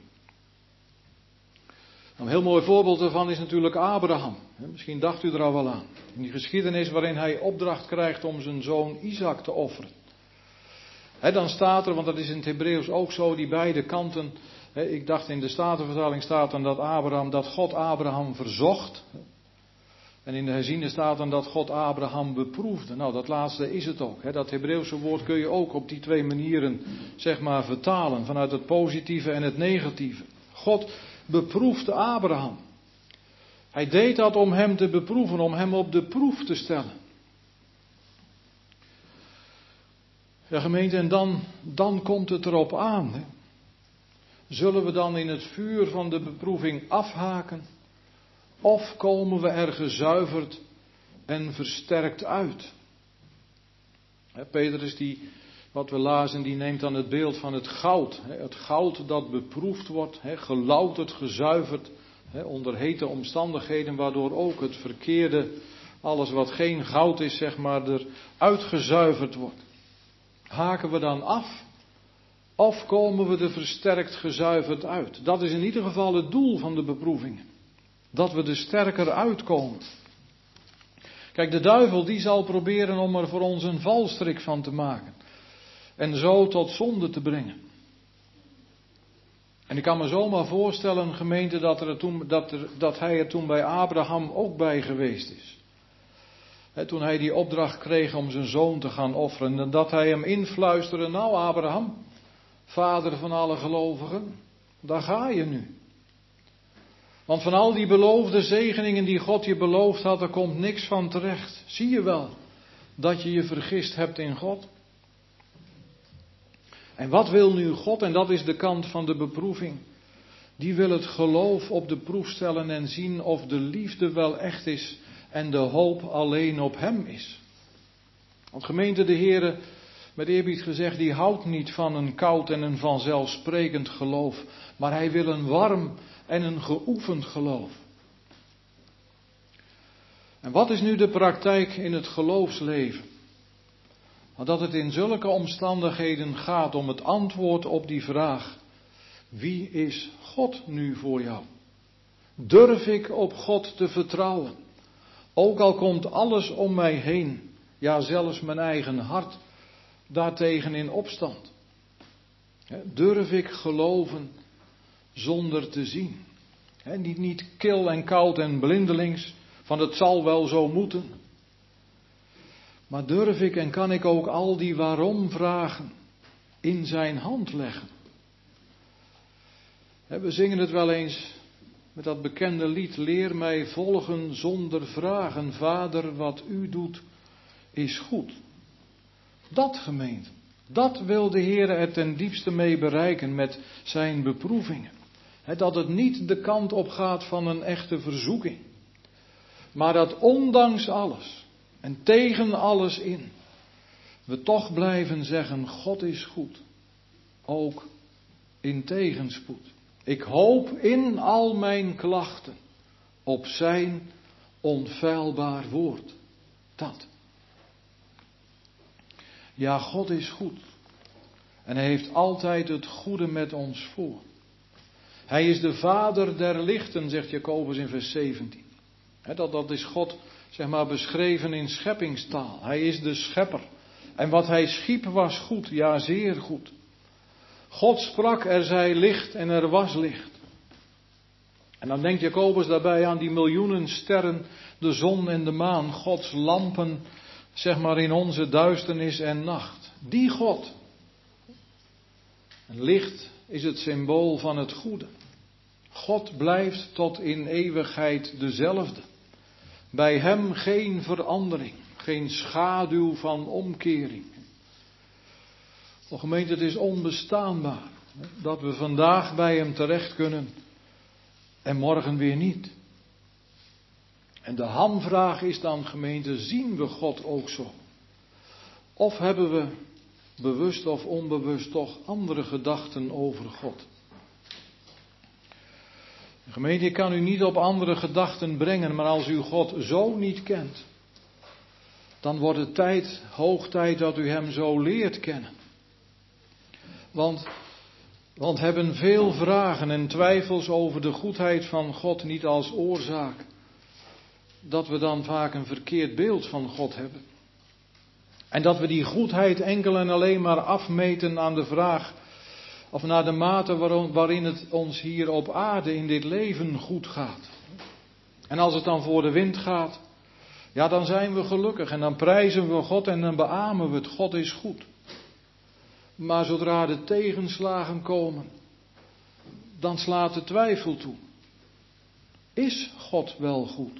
Een heel mooi voorbeeld daarvan is natuurlijk Abraham. Misschien dacht u er al wel aan. In die geschiedenis waarin hij opdracht krijgt om zijn zoon Isaac te offeren. Dan staat er, want dat is in het Hebreeuws ook zo, die beide kanten. Ik dacht in de Statenvertaling staat dan dat God Abraham verzocht. En in de herziene staat dan dat God Abraham beproefde. Nou, dat laatste is het ook. Dat Hebreeuwse woord kun je ook op die twee manieren, zeg maar, vertalen. Vanuit het positieve en het negatieve. God beproefde Abraham. Hij deed dat om hem te beproeven, om hem op de proef te stellen. Ja, gemeente, en dan komt het erop aan. Hè. Zullen we dan in het vuur van de beproeving afhaken? Of komen we er gezuiverd en versterkt uit? Petrus, wat we lazen, die neemt dan het beeld van het goud. Het goud dat beproefd wordt, gelouterd, gezuiverd, onder hete omstandigheden, waardoor ook het verkeerde, alles wat geen goud is, zeg maar, er uitgezuiverd wordt. Haken we dan af? Of komen we er versterkt gezuiverd uit? Dat is in ieder geval het doel van de beproevingen. Dat we er sterker uitkomen. Kijk, de duivel die zal proberen om er voor ons een valstrik van te maken. En zo tot zonde te brengen. En ik kan me zomaar voorstellen, gemeente, dat hij er toen bij Abraham ook bij geweest is. Toen hij die opdracht kreeg om zijn zoon te gaan offeren. En dat hij hem influisterde, nou Abraham, vader van alle gelovigen, daar ga je nu. Want van al die beloofde zegeningen die God je beloofd had, er komt niks van terecht. Zie je wel dat je je vergist hebt in God? En wat wil nu God? En dat is de kant van de beproeving. Die wil het geloof op de proef stellen en zien of de liefde wel echt is en de hoop alleen op Hem is. Want gemeente, de Heere, met eerbied gezegd, die houdt niet van een koud en een vanzelfsprekend geloof. Maar Hij wil een warm en een geoefend geloof. En wat is nu de praktijk in het geloofsleven? Dat het in zulke omstandigheden gaat om het antwoord op die vraag. Wie is God nu voor jou? Durf ik op God te vertrouwen? Ook al komt alles om mij heen, ja zelfs mijn eigen hart, daartegen in opstand. Durf ik geloven zonder te zien? Niet kil en koud en blindelings, van het zal wel zo moeten. Maar durf ik en kan ik ook al die waarom vragen in zijn hand leggen? We zingen het wel eens met dat bekende lied, leer mij volgen zonder vragen, Vader, wat u doet is goed. Dat, gemeente, dat wil de Heer er ten diepste mee bereiken met zijn beproevingen. Dat het niet de kant op gaat van een echte verzoeking. Maar dat ondanks alles en tegen alles in, we toch blijven zeggen, God is goed. Ook in tegenspoed. Ik hoop in al mijn klachten op zijn onfeilbaar woord. Dat. Ja, God is goed. En hij heeft altijd het goede met ons voor. Hij is de vader der lichten, zegt Jacobus in vers 17. Dat is God, zeg maar, beschreven in scheppingstaal. Hij is de schepper. En wat hij schiep was goed, ja zeer goed. God sprak, er zij licht en er was licht. En dan denkt Jacobus daarbij aan die miljoenen sterren, de zon en de maan, Gods lampen, zeg maar in onze duisternis en nacht. Die God. En licht is het symbool van het goede. God blijft tot in eeuwigheid dezelfde. Bij hem geen verandering, geen schaduw van omkering. O gemeente, het is onbestaanbaar dat we vandaag bij hem terecht kunnen en morgen weer niet. En de hamvraag is dan, gemeente, zien we God ook zo? Of hebben we bewust of onbewust toch andere gedachten over God? Gemeente, ik kan u niet op andere gedachten brengen, maar als u God zo niet kent, dan wordt het hoog tijd dat u hem zo leert kennen. Want hebben veel vragen en twijfels over de goedheid van God niet als oorzaak dat we dan vaak een verkeerd beeld van God hebben. En dat we die goedheid enkel en alleen maar afmeten aan de vraag of naar de mate waarin het ons hier op aarde in dit leven goed gaat. En als het dan voor de wind gaat, ja, dan zijn we gelukkig en dan prijzen we God en dan beamen we het. God is goed. Maar zodra de tegenslagen komen, dan slaat de twijfel toe. Is God wel goed?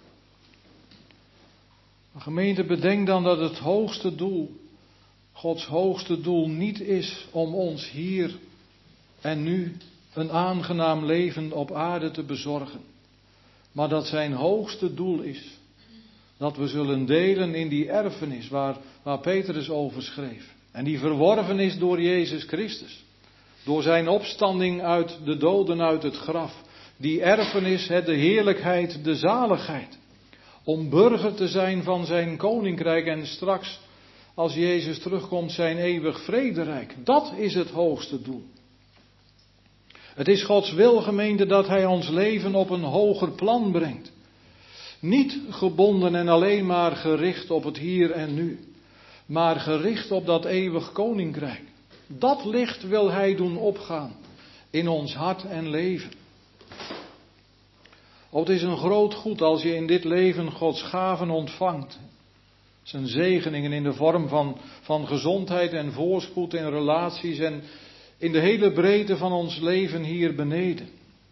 Gemeente, bedenk dan dat het hoogste doel, Gods hoogste doel niet is om ons hier en nu een aangenaam leven op aarde te bezorgen. Maar dat zijn hoogste doel is dat we zullen delen in die erfenis waar Petrus over schreef. En die verworven is door Jezus Christus. Door zijn opstanding uit de doden uit het graf. Die erfenis, de heerlijkheid, de zaligheid. Om burger te zijn van zijn koninkrijk en straks, als Jezus terugkomt, zijn eeuwig vrederijk. Dat is het hoogste doel. Het is Gods wil, gemeente, dat hij ons leven op een hoger plan brengt. Niet gebonden en alleen maar gericht op het hier en nu. Maar gericht op dat eeuwig koninkrijk. Dat licht wil hij doen opgaan in ons hart en leven. Het is een groot goed als je in dit leven Gods gaven ontvangt. Zijn zegeningen in de vorm van gezondheid en voorspoed en relaties en in de hele breedte van ons leven hier beneden.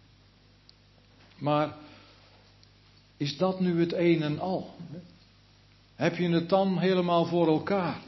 Maar is dat nu het een en al? Heb je het dan helemaal voor elkaar?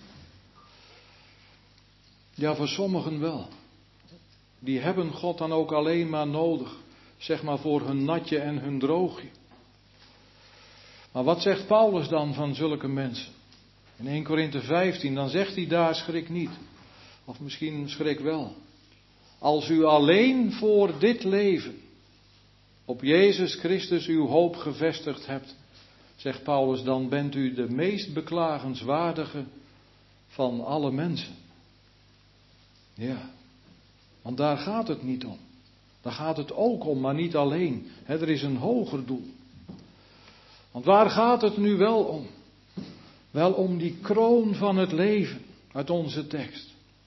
Ja, voor sommigen wel. Die hebben God dan ook alleen maar nodig. Zeg maar voor hun natje en hun droogje. Maar wat zegt Paulus dan van zulke mensen? In 1 Korinthe 15, dan zegt hij daar, schrik niet. Of misschien schrik wel. Als u alleen voor dit leven op Jezus Christus uw hoop gevestigd hebt, zegt Paulus, dan bent u de meest beklagenswaardige van alle mensen. Ja, want daar gaat het niet om. Daar gaat het ook om, maar niet alleen. Er is een hoger doel. Want waar gaat het nu wel om? Wel om die kroon van het leven uit onze tekst.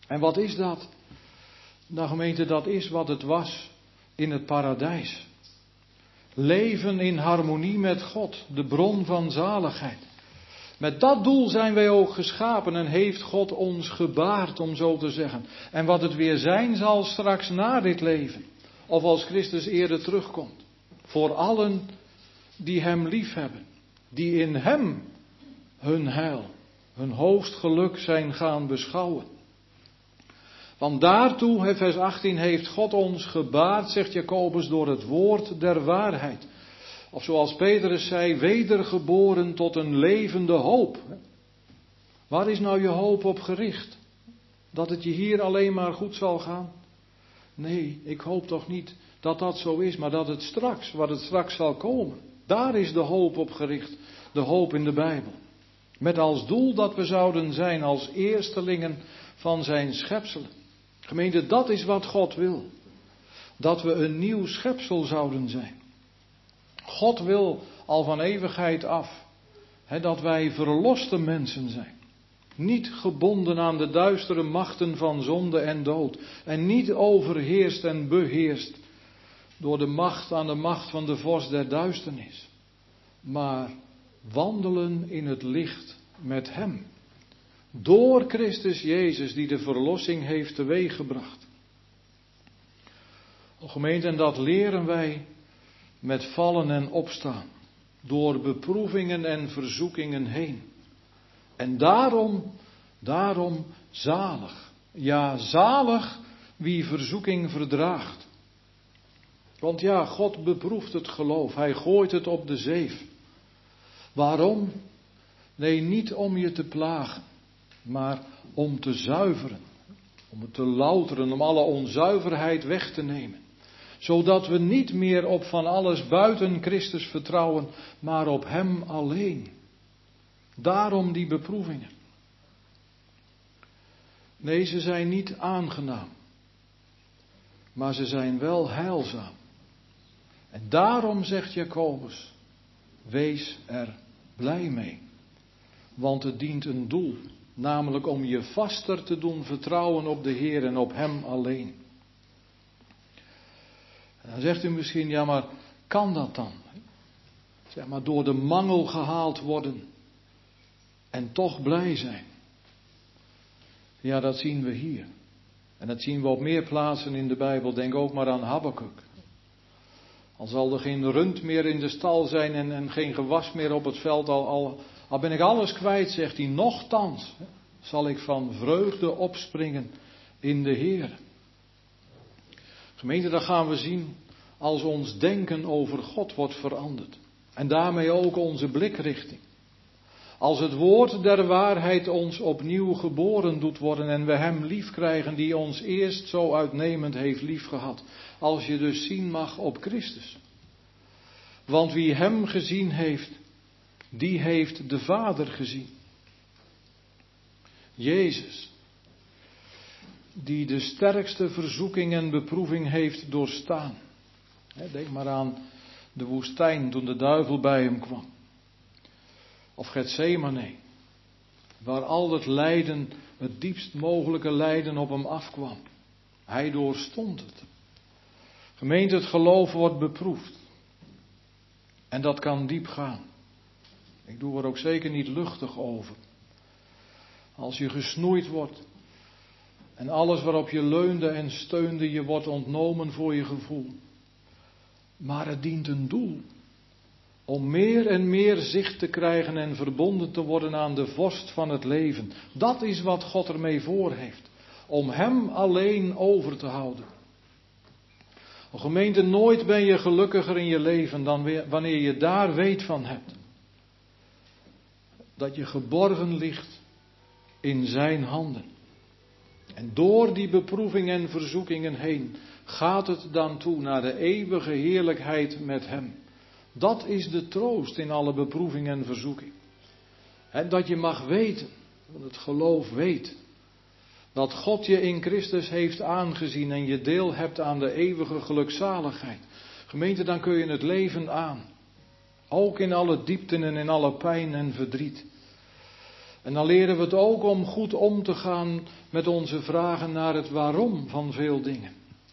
En wat is dat? Nou gemeente, dat is wat het was in het paradijs. Leven in harmonie met God, de bron van zaligheid. Met dat doel zijn wij ook geschapen en heeft God ons gebaard, om zo te zeggen. En wat het weer zijn zal straks na dit leven, of als Christus eerder terugkomt. Voor allen die Hem liefhebben, die in Hem hun heil, hun hoogst geluk zijn gaan beschouwen. Want daartoe, vers 18, heeft God ons gebaard, zegt Jacobus, door het woord der waarheid. Of zoals Petrus zei, wedergeboren tot een levende hoop. Waar is nou je hoop op gericht? Dat het je hier alleen maar goed zal gaan? Nee, ik hoop toch niet dat dat zo is, maar dat het straks, wat het straks zal komen. Daar is de hoop op gericht, de hoop in de Bijbel. Met als doel dat we zouden zijn als eerstelingen van zijn schepselen. Gemeente, dat is wat God wil. Dat we een nieuw schepsel zouden zijn. God wil al van eeuwigheid af dat wij verloste mensen zijn. Niet gebonden aan de duistere machten van zonde en dood. En niet overheerst en beheerst door de macht van de vorst der duisternis. Maar wandelen in het licht met Hem. Door Christus Jezus die de verlossing heeft teweeggebracht. O gemeente, en dat leren wij met vallen en opstaan. Door beproevingen en verzoekingen heen. En daarom zalig. Ja, zalig wie verzoeking verdraagt. Want ja, God beproeft het geloof. Hij gooit het op de zeef. Waarom? Nee, niet om je te plagen. Maar om te zuiveren. Om het te louteren. Om alle onzuiverheid weg te nemen. Zodat we niet meer op van alles buiten Christus vertrouwen. Maar op Hem alleen. Daarom die beproevingen. Nee, ze zijn niet aangenaam. Maar ze zijn wel heilzaam. En daarom zegt Jacobus, wees er blij mee. Want het dient een doel. Namelijk om je vaster te doen vertrouwen op de Heer en op Hem alleen. En dan zegt u misschien, ja maar kan dat dan? Zeg maar door de mangel gehaald worden en toch blij zijn. Ja, dat zien we hier. En dat zien we op meer plaatsen in de Bijbel. Denk ook maar aan Habakuk. Al zal er geen rund meer in de stal zijn en geen gewas meer op het veld. Al ben ik alles kwijt, zegt hij, nochtans zal ik van vreugde opspringen in de Heer. Gemeente, dat gaan we zien als ons denken over God wordt veranderd. En daarmee ook onze blikrichting. Als het woord der waarheid ons opnieuw geboren doet worden en we Hem lief krijgen die ons eerst zo uitnemend heeft liefgehad. Als je dus zien mag op Christus. Want wie Hem gezien heeft, die heeft de Vader gezien. Jezus, die de sterkste verzoeking en beproeving heeft doorstaan. Denk maar aan de woestijn toen de duivel bij Hem kwam. Of Getsemane, waar al het lijden, het diepst mogelijke lijden op Hem afkwam. Hij doorstond het. Gemeente, het geloof wordt beproefd. En dat kan diep gaan. Ik doe er ook zeker niet luchtig over. Als je gesnoeid wordt en alles waarop je leunde en steunde je wordt ontnomen voor je gevoel. Maar het dient een doel. Om meer en meer zicht te krijgen en verbonden te worden aan de vorst van het leven. Dat is wat God ermee voor heeft. Om Hem alleen over te houden. O gemeente, nooit ben je gelukkiger in je leven dan wanneer je daar weet van hebt. Dat je geborgen ligt in Zijn handen. En door die beproeving en verzoekingen heen gaat het dan toe naar de eeuwige heerlijkheid met Hem. Dat is de troost in alle beproeving en verzoeking. En dat je mag weten, dat het geloof weet, dat God je in Christus heeft aangezien en je deel hebt aan de eeuwige gelukzaligheid. Gemeente, dan kun je het leven aan. Ook in alle diepten en in alle pijn en verdriet. En dan leren we het ook om goed om te gaan met onze vragen naar het waarom van veel dingen.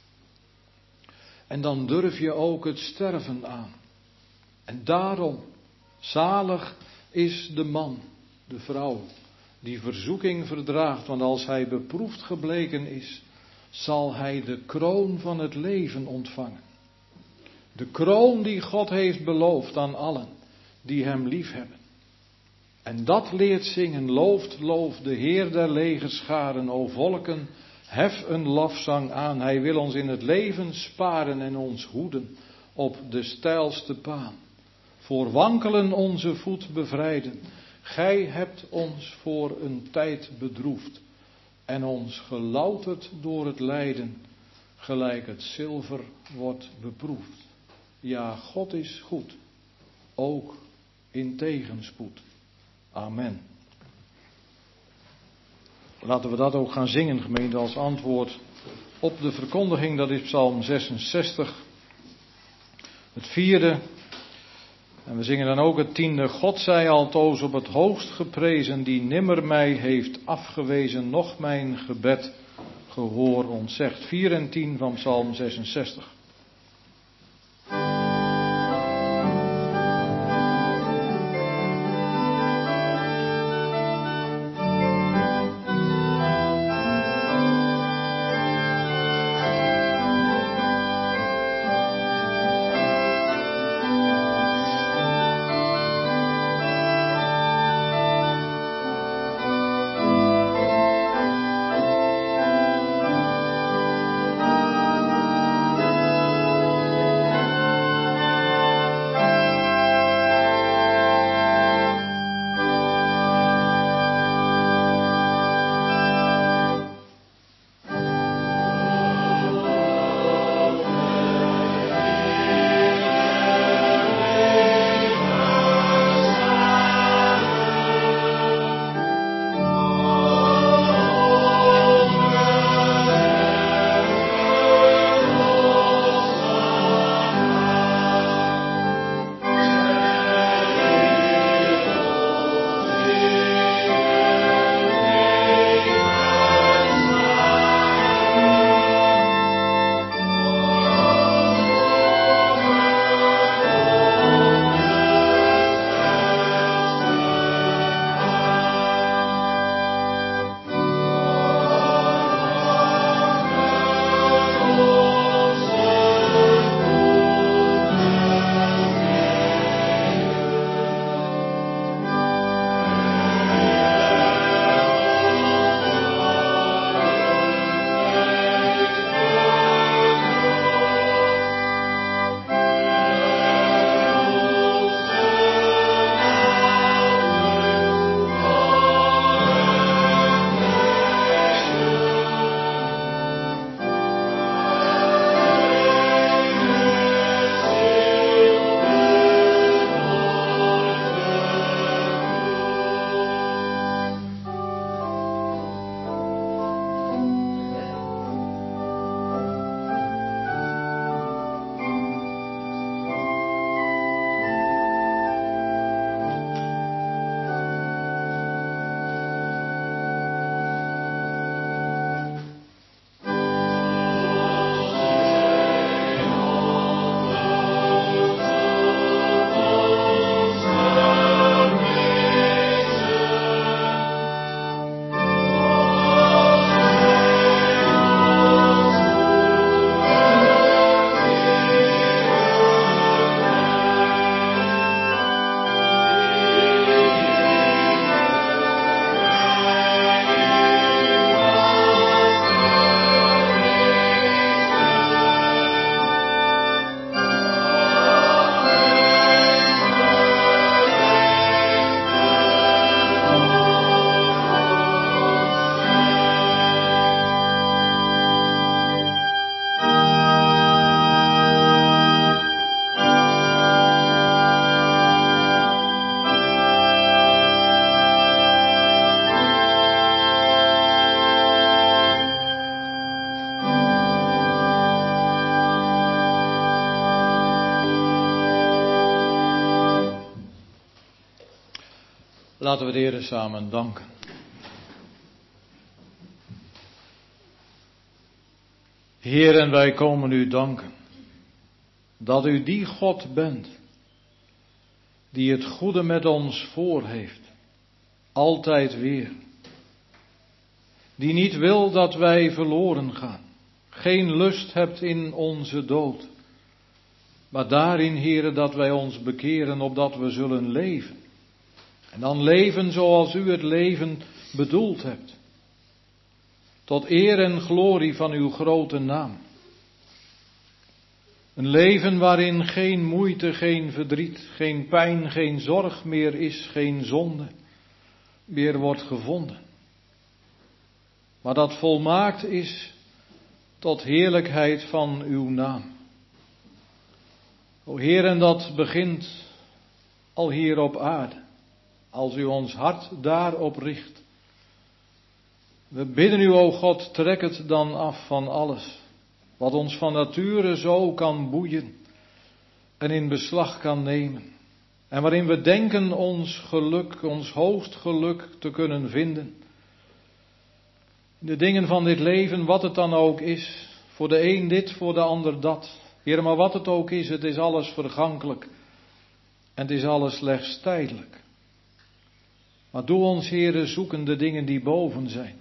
En dan durf je ook het sterven aan. En daarom, zalig is de man, de vrouw, die verzoeking verdraagt. Want als hij beproefd gebleken is, zal hij de kroon van het leven ontvangen. De kroon die God heeft beloofd aan allen die hem liefhebben. En dat leert zingen, loof de Heer der legerscharen, o volken, hef een lofzang aan. Hij wil ons in het leven sparen en ons hoeden op de steilste paan. Voor wankelen onze voet bevrijden. Gij hebt ons voor een tijd bedroefd en ons gelouterd door het lijden, gelijk het zilver wordt beproefd. Ja, God is goed, ook in tegenspoed. Amen. Laten we dat ook gaan zingen, gemeente, als antwoord op de verkondiging. Dat is Psalm 66, het 4e. En we zingen dan ook het 10e. God zij altoos op het hoogst geprezen, die nimmer mij heeft afgewezen, noch mijn gebed gehoor ontzegt. 4 en 10 van Psalm 66. Laten we de Heer samen danken. Heer, en wij komen u danken dat u die God bent die het goede met ons voor heeft, altijd weer. Die niet wil dat wij verloren gaan, geen lust hebt in onze dood, maar daarin, Heere, dat wij ons bekeren opdat we zullen leven. En dan leven zoals u het leven bedoeld hebt. Tot eer en glorie van uw grote naam. Een leven waarin geen moeite, geen verdriet, geen pijn, geen zorg meer is, geen zonde meer wordt gevonden. Maar dat volmaakt is tot heerlijkheid van uw naam. O Heer, en dat begint al hier op aarde, als u ons hart daarop richt. We bidden u, o God, trek het dan af van alles wat ons van nature zo kan boeien en in beslag kan nemen. En waarin we denken ons geluk, ons hoogst geluk te kunnen vinden. De dingen van dit leven, wat het dan ook is, voor de een dit, voor de ander dat. Heer, maar wat het ook is, het is alles vergankelijk en het is alles slechts tijdelijk. Maar doe ons, Heere, zoeken de dingen die boven zijn.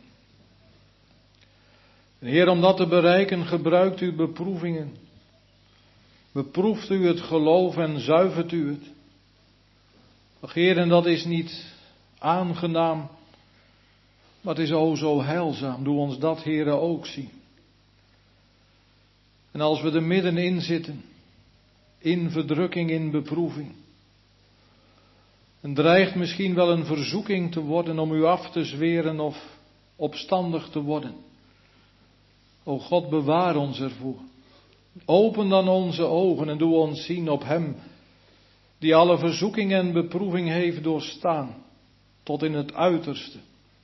En Heer, om dat te bereiken, gebruikt u beproevingen. Beproeft u het geloof en zuivert u het. Ach, Heer, en dat is niet aangenaam, maar het is o zo heilzaam. Doe ons dat, Heere, ook zien. En als we er middenin zitten, in verdrukking, in beproeving, en dreigt misschien wel een verzoeking te worden om u af te zweren of opstandig te worden. O God, bewaar ons ervoor. Open dan onze ogen en doe ons zien op Hem, die alle verzoeking en beproeving heeft doorstaan, tot in het uiterste.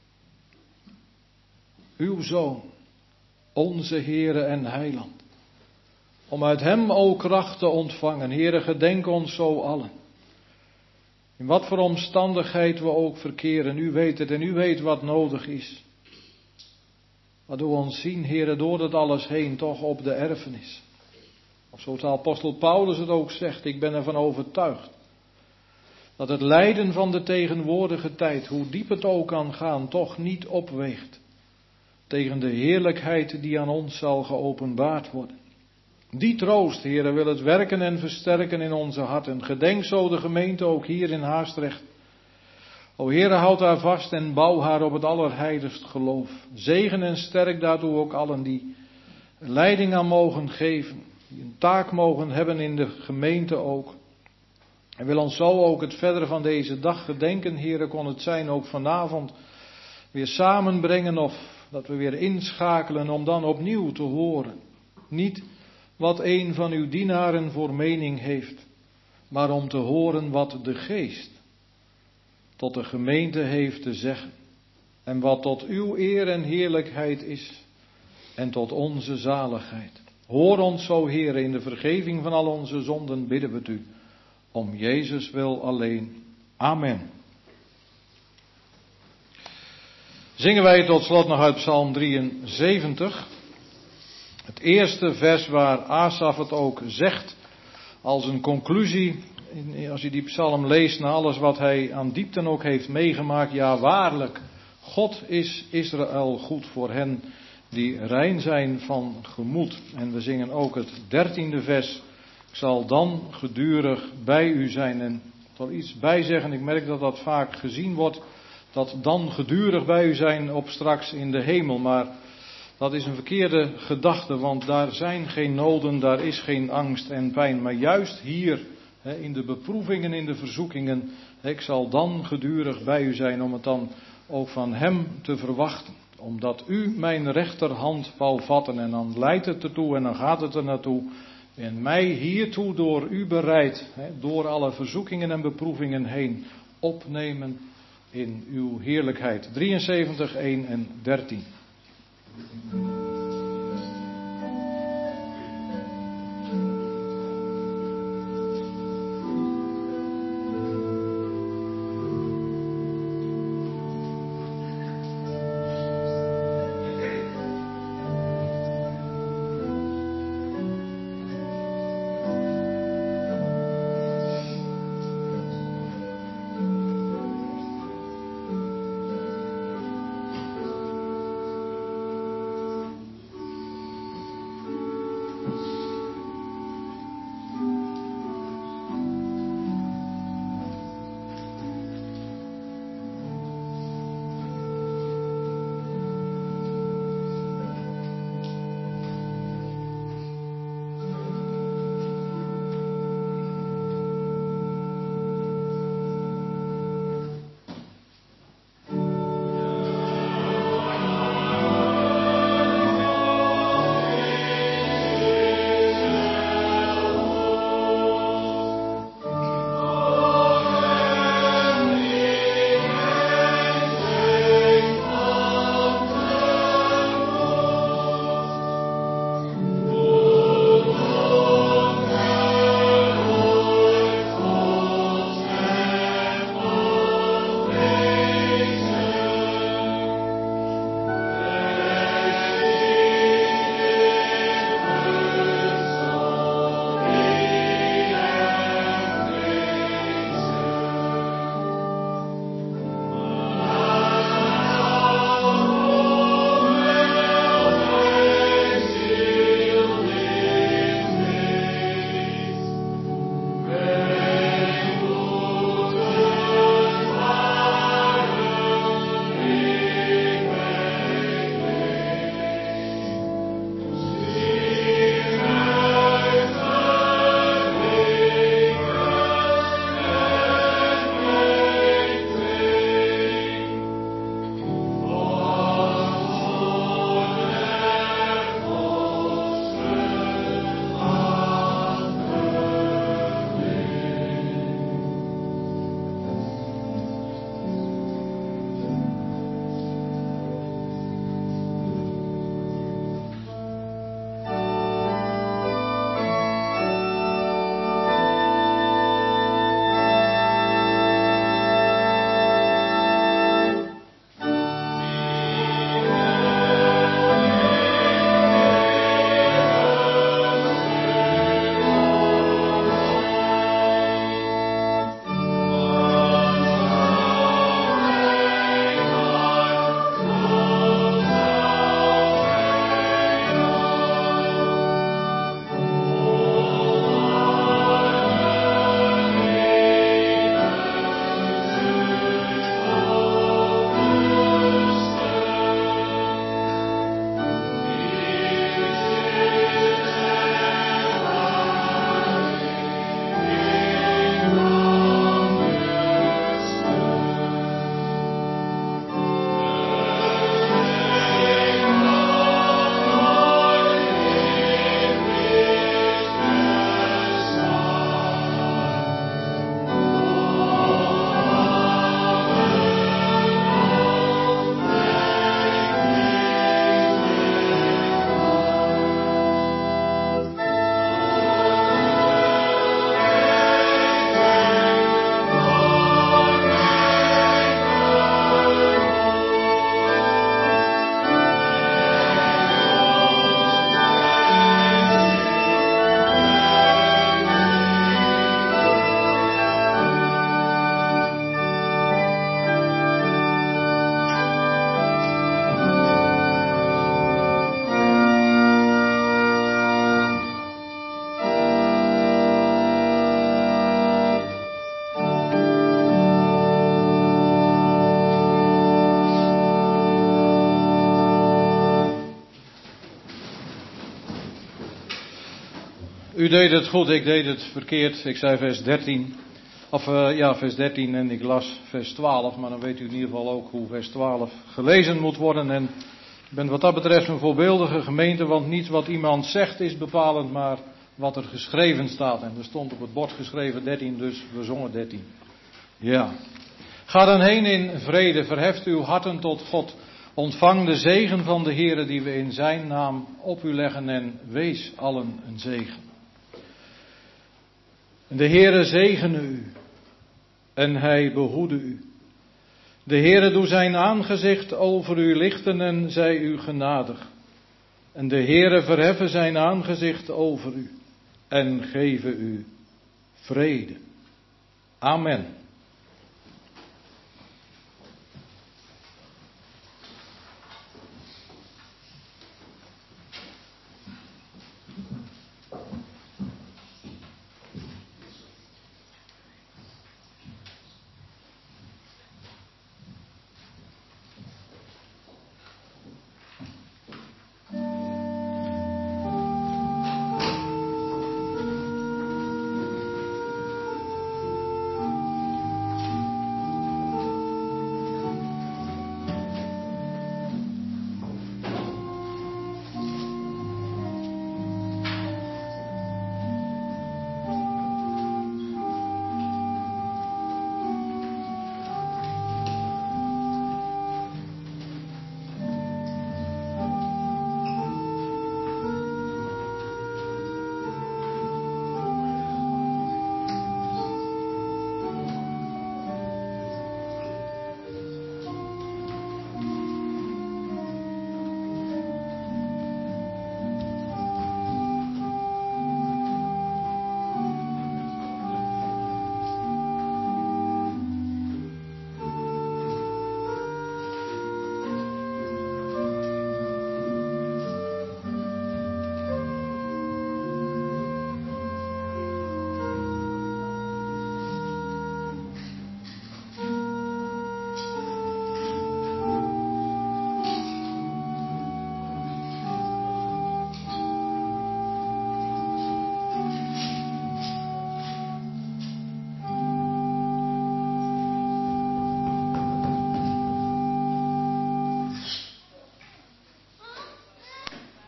Uw Zoon, onze Heere en Heiland, om uit Hem ook kracht te ontvangen. Heere, gedenk ons zo allen. In wat voor omstandigheid we ook verkeren, u weet het en u weet wat nodig is. Maar doe ons zien, Heere, door dat alles heen toch op de erfenis. Of zoals de apostel Paulus het ook zegt, ik ben ervan overtuigd dat het lijden van de tegenwoordige tijd, hoe diep het ook kan gaan, toch niet opweegt tegen de heerlijkheid die aan ons zal geopenbaard worden. Die troost, Heere, wil het werken en versterken in onze harten. Gedenk zo de gemeente ook hier in Haastrecht. O Heere, houd haar vast en bouw haar op het allerheiligst geloof. Zegen en sterk daartoe ook allen die leiding aan mogen geven. Die een taak mogen hebben in de gemeente ook. En wil ons zo ook het verdere van deze dag gedenken, Heere, kon het zijn ook vanavond weer samenbrengen of dat we weer inschakelen om dan opnieuw te horen. Niet wat een van uw dienaren voor mening heeft, maar om te horen wat de Geest tot de gemeente heeft te zeggen. En wat tot uw eer en heerlijkheid is en tot onze zaligheid. Hoor ons zo, Heere, in de vergeving van al onze zonden bidden we het u. Om Jezus wil alleen. Amen. Zingen wij tot slot nog uit Psalm 73. Het eerste vers waar Asaf het ook zegt als een conclusie. Als je die psalm leest na alles wat hij aan diepten ook heeft meegemaakt. Ja, waarlijk, God is Israël goed voor hen die rein zijn van gemoed. En we zingen ook het 13e vers. Ik zal dan gedurig bij u zijn. En ik zal iets bijzeggen. Ik merk dat dat vaak gezien wordt. Dat dan gedurig bij u zijn op straks in de hemel. Maar dat is een verkeerde gedachte. Want daar zijn geen noden. Daar is geen angst en pijn. Maar juist hier, in de beproevingen, in de verzoekingen. Ik zal dan gedurig bij u zijn. Om het dan ook van hem te verwachten. Omdat u mijn rechterhand wou vatten. En dan leidt het ertoe en dan gaat het er naartoe. En mij hiertoe door u bereid, door alle verzoekingen en beproevingen heen, opnemen in uw heerlijkheid. 73, 1 en 13. U deed het goed, ik deed het verkeerd. Ik zei vers 13. Vers 13 en ik las vers 12. Maar dan weet u in ieder geval ook hoe vers 12 gelezen moet worden. En ik ben wat dat betreft een voorbeeldige gemeente. Want niet wat iemand zegt is bepalend, maar wat er geschreven staat. En er stond op het bord geschreven 13, dus we zongen 13. Ja. Ga dan heen in vrede, verheft uw harten tot God. Ontvang de zegen van de Heere die we in zijn naam op u leggen en wees allen een zegen. En de Heere zegene u en hij behoede u. De Heere doe zijn aangezicht over u lichten en zij u genadig. En de Heere verheffen zijn aangezicht over u en geven u vrede. Amen.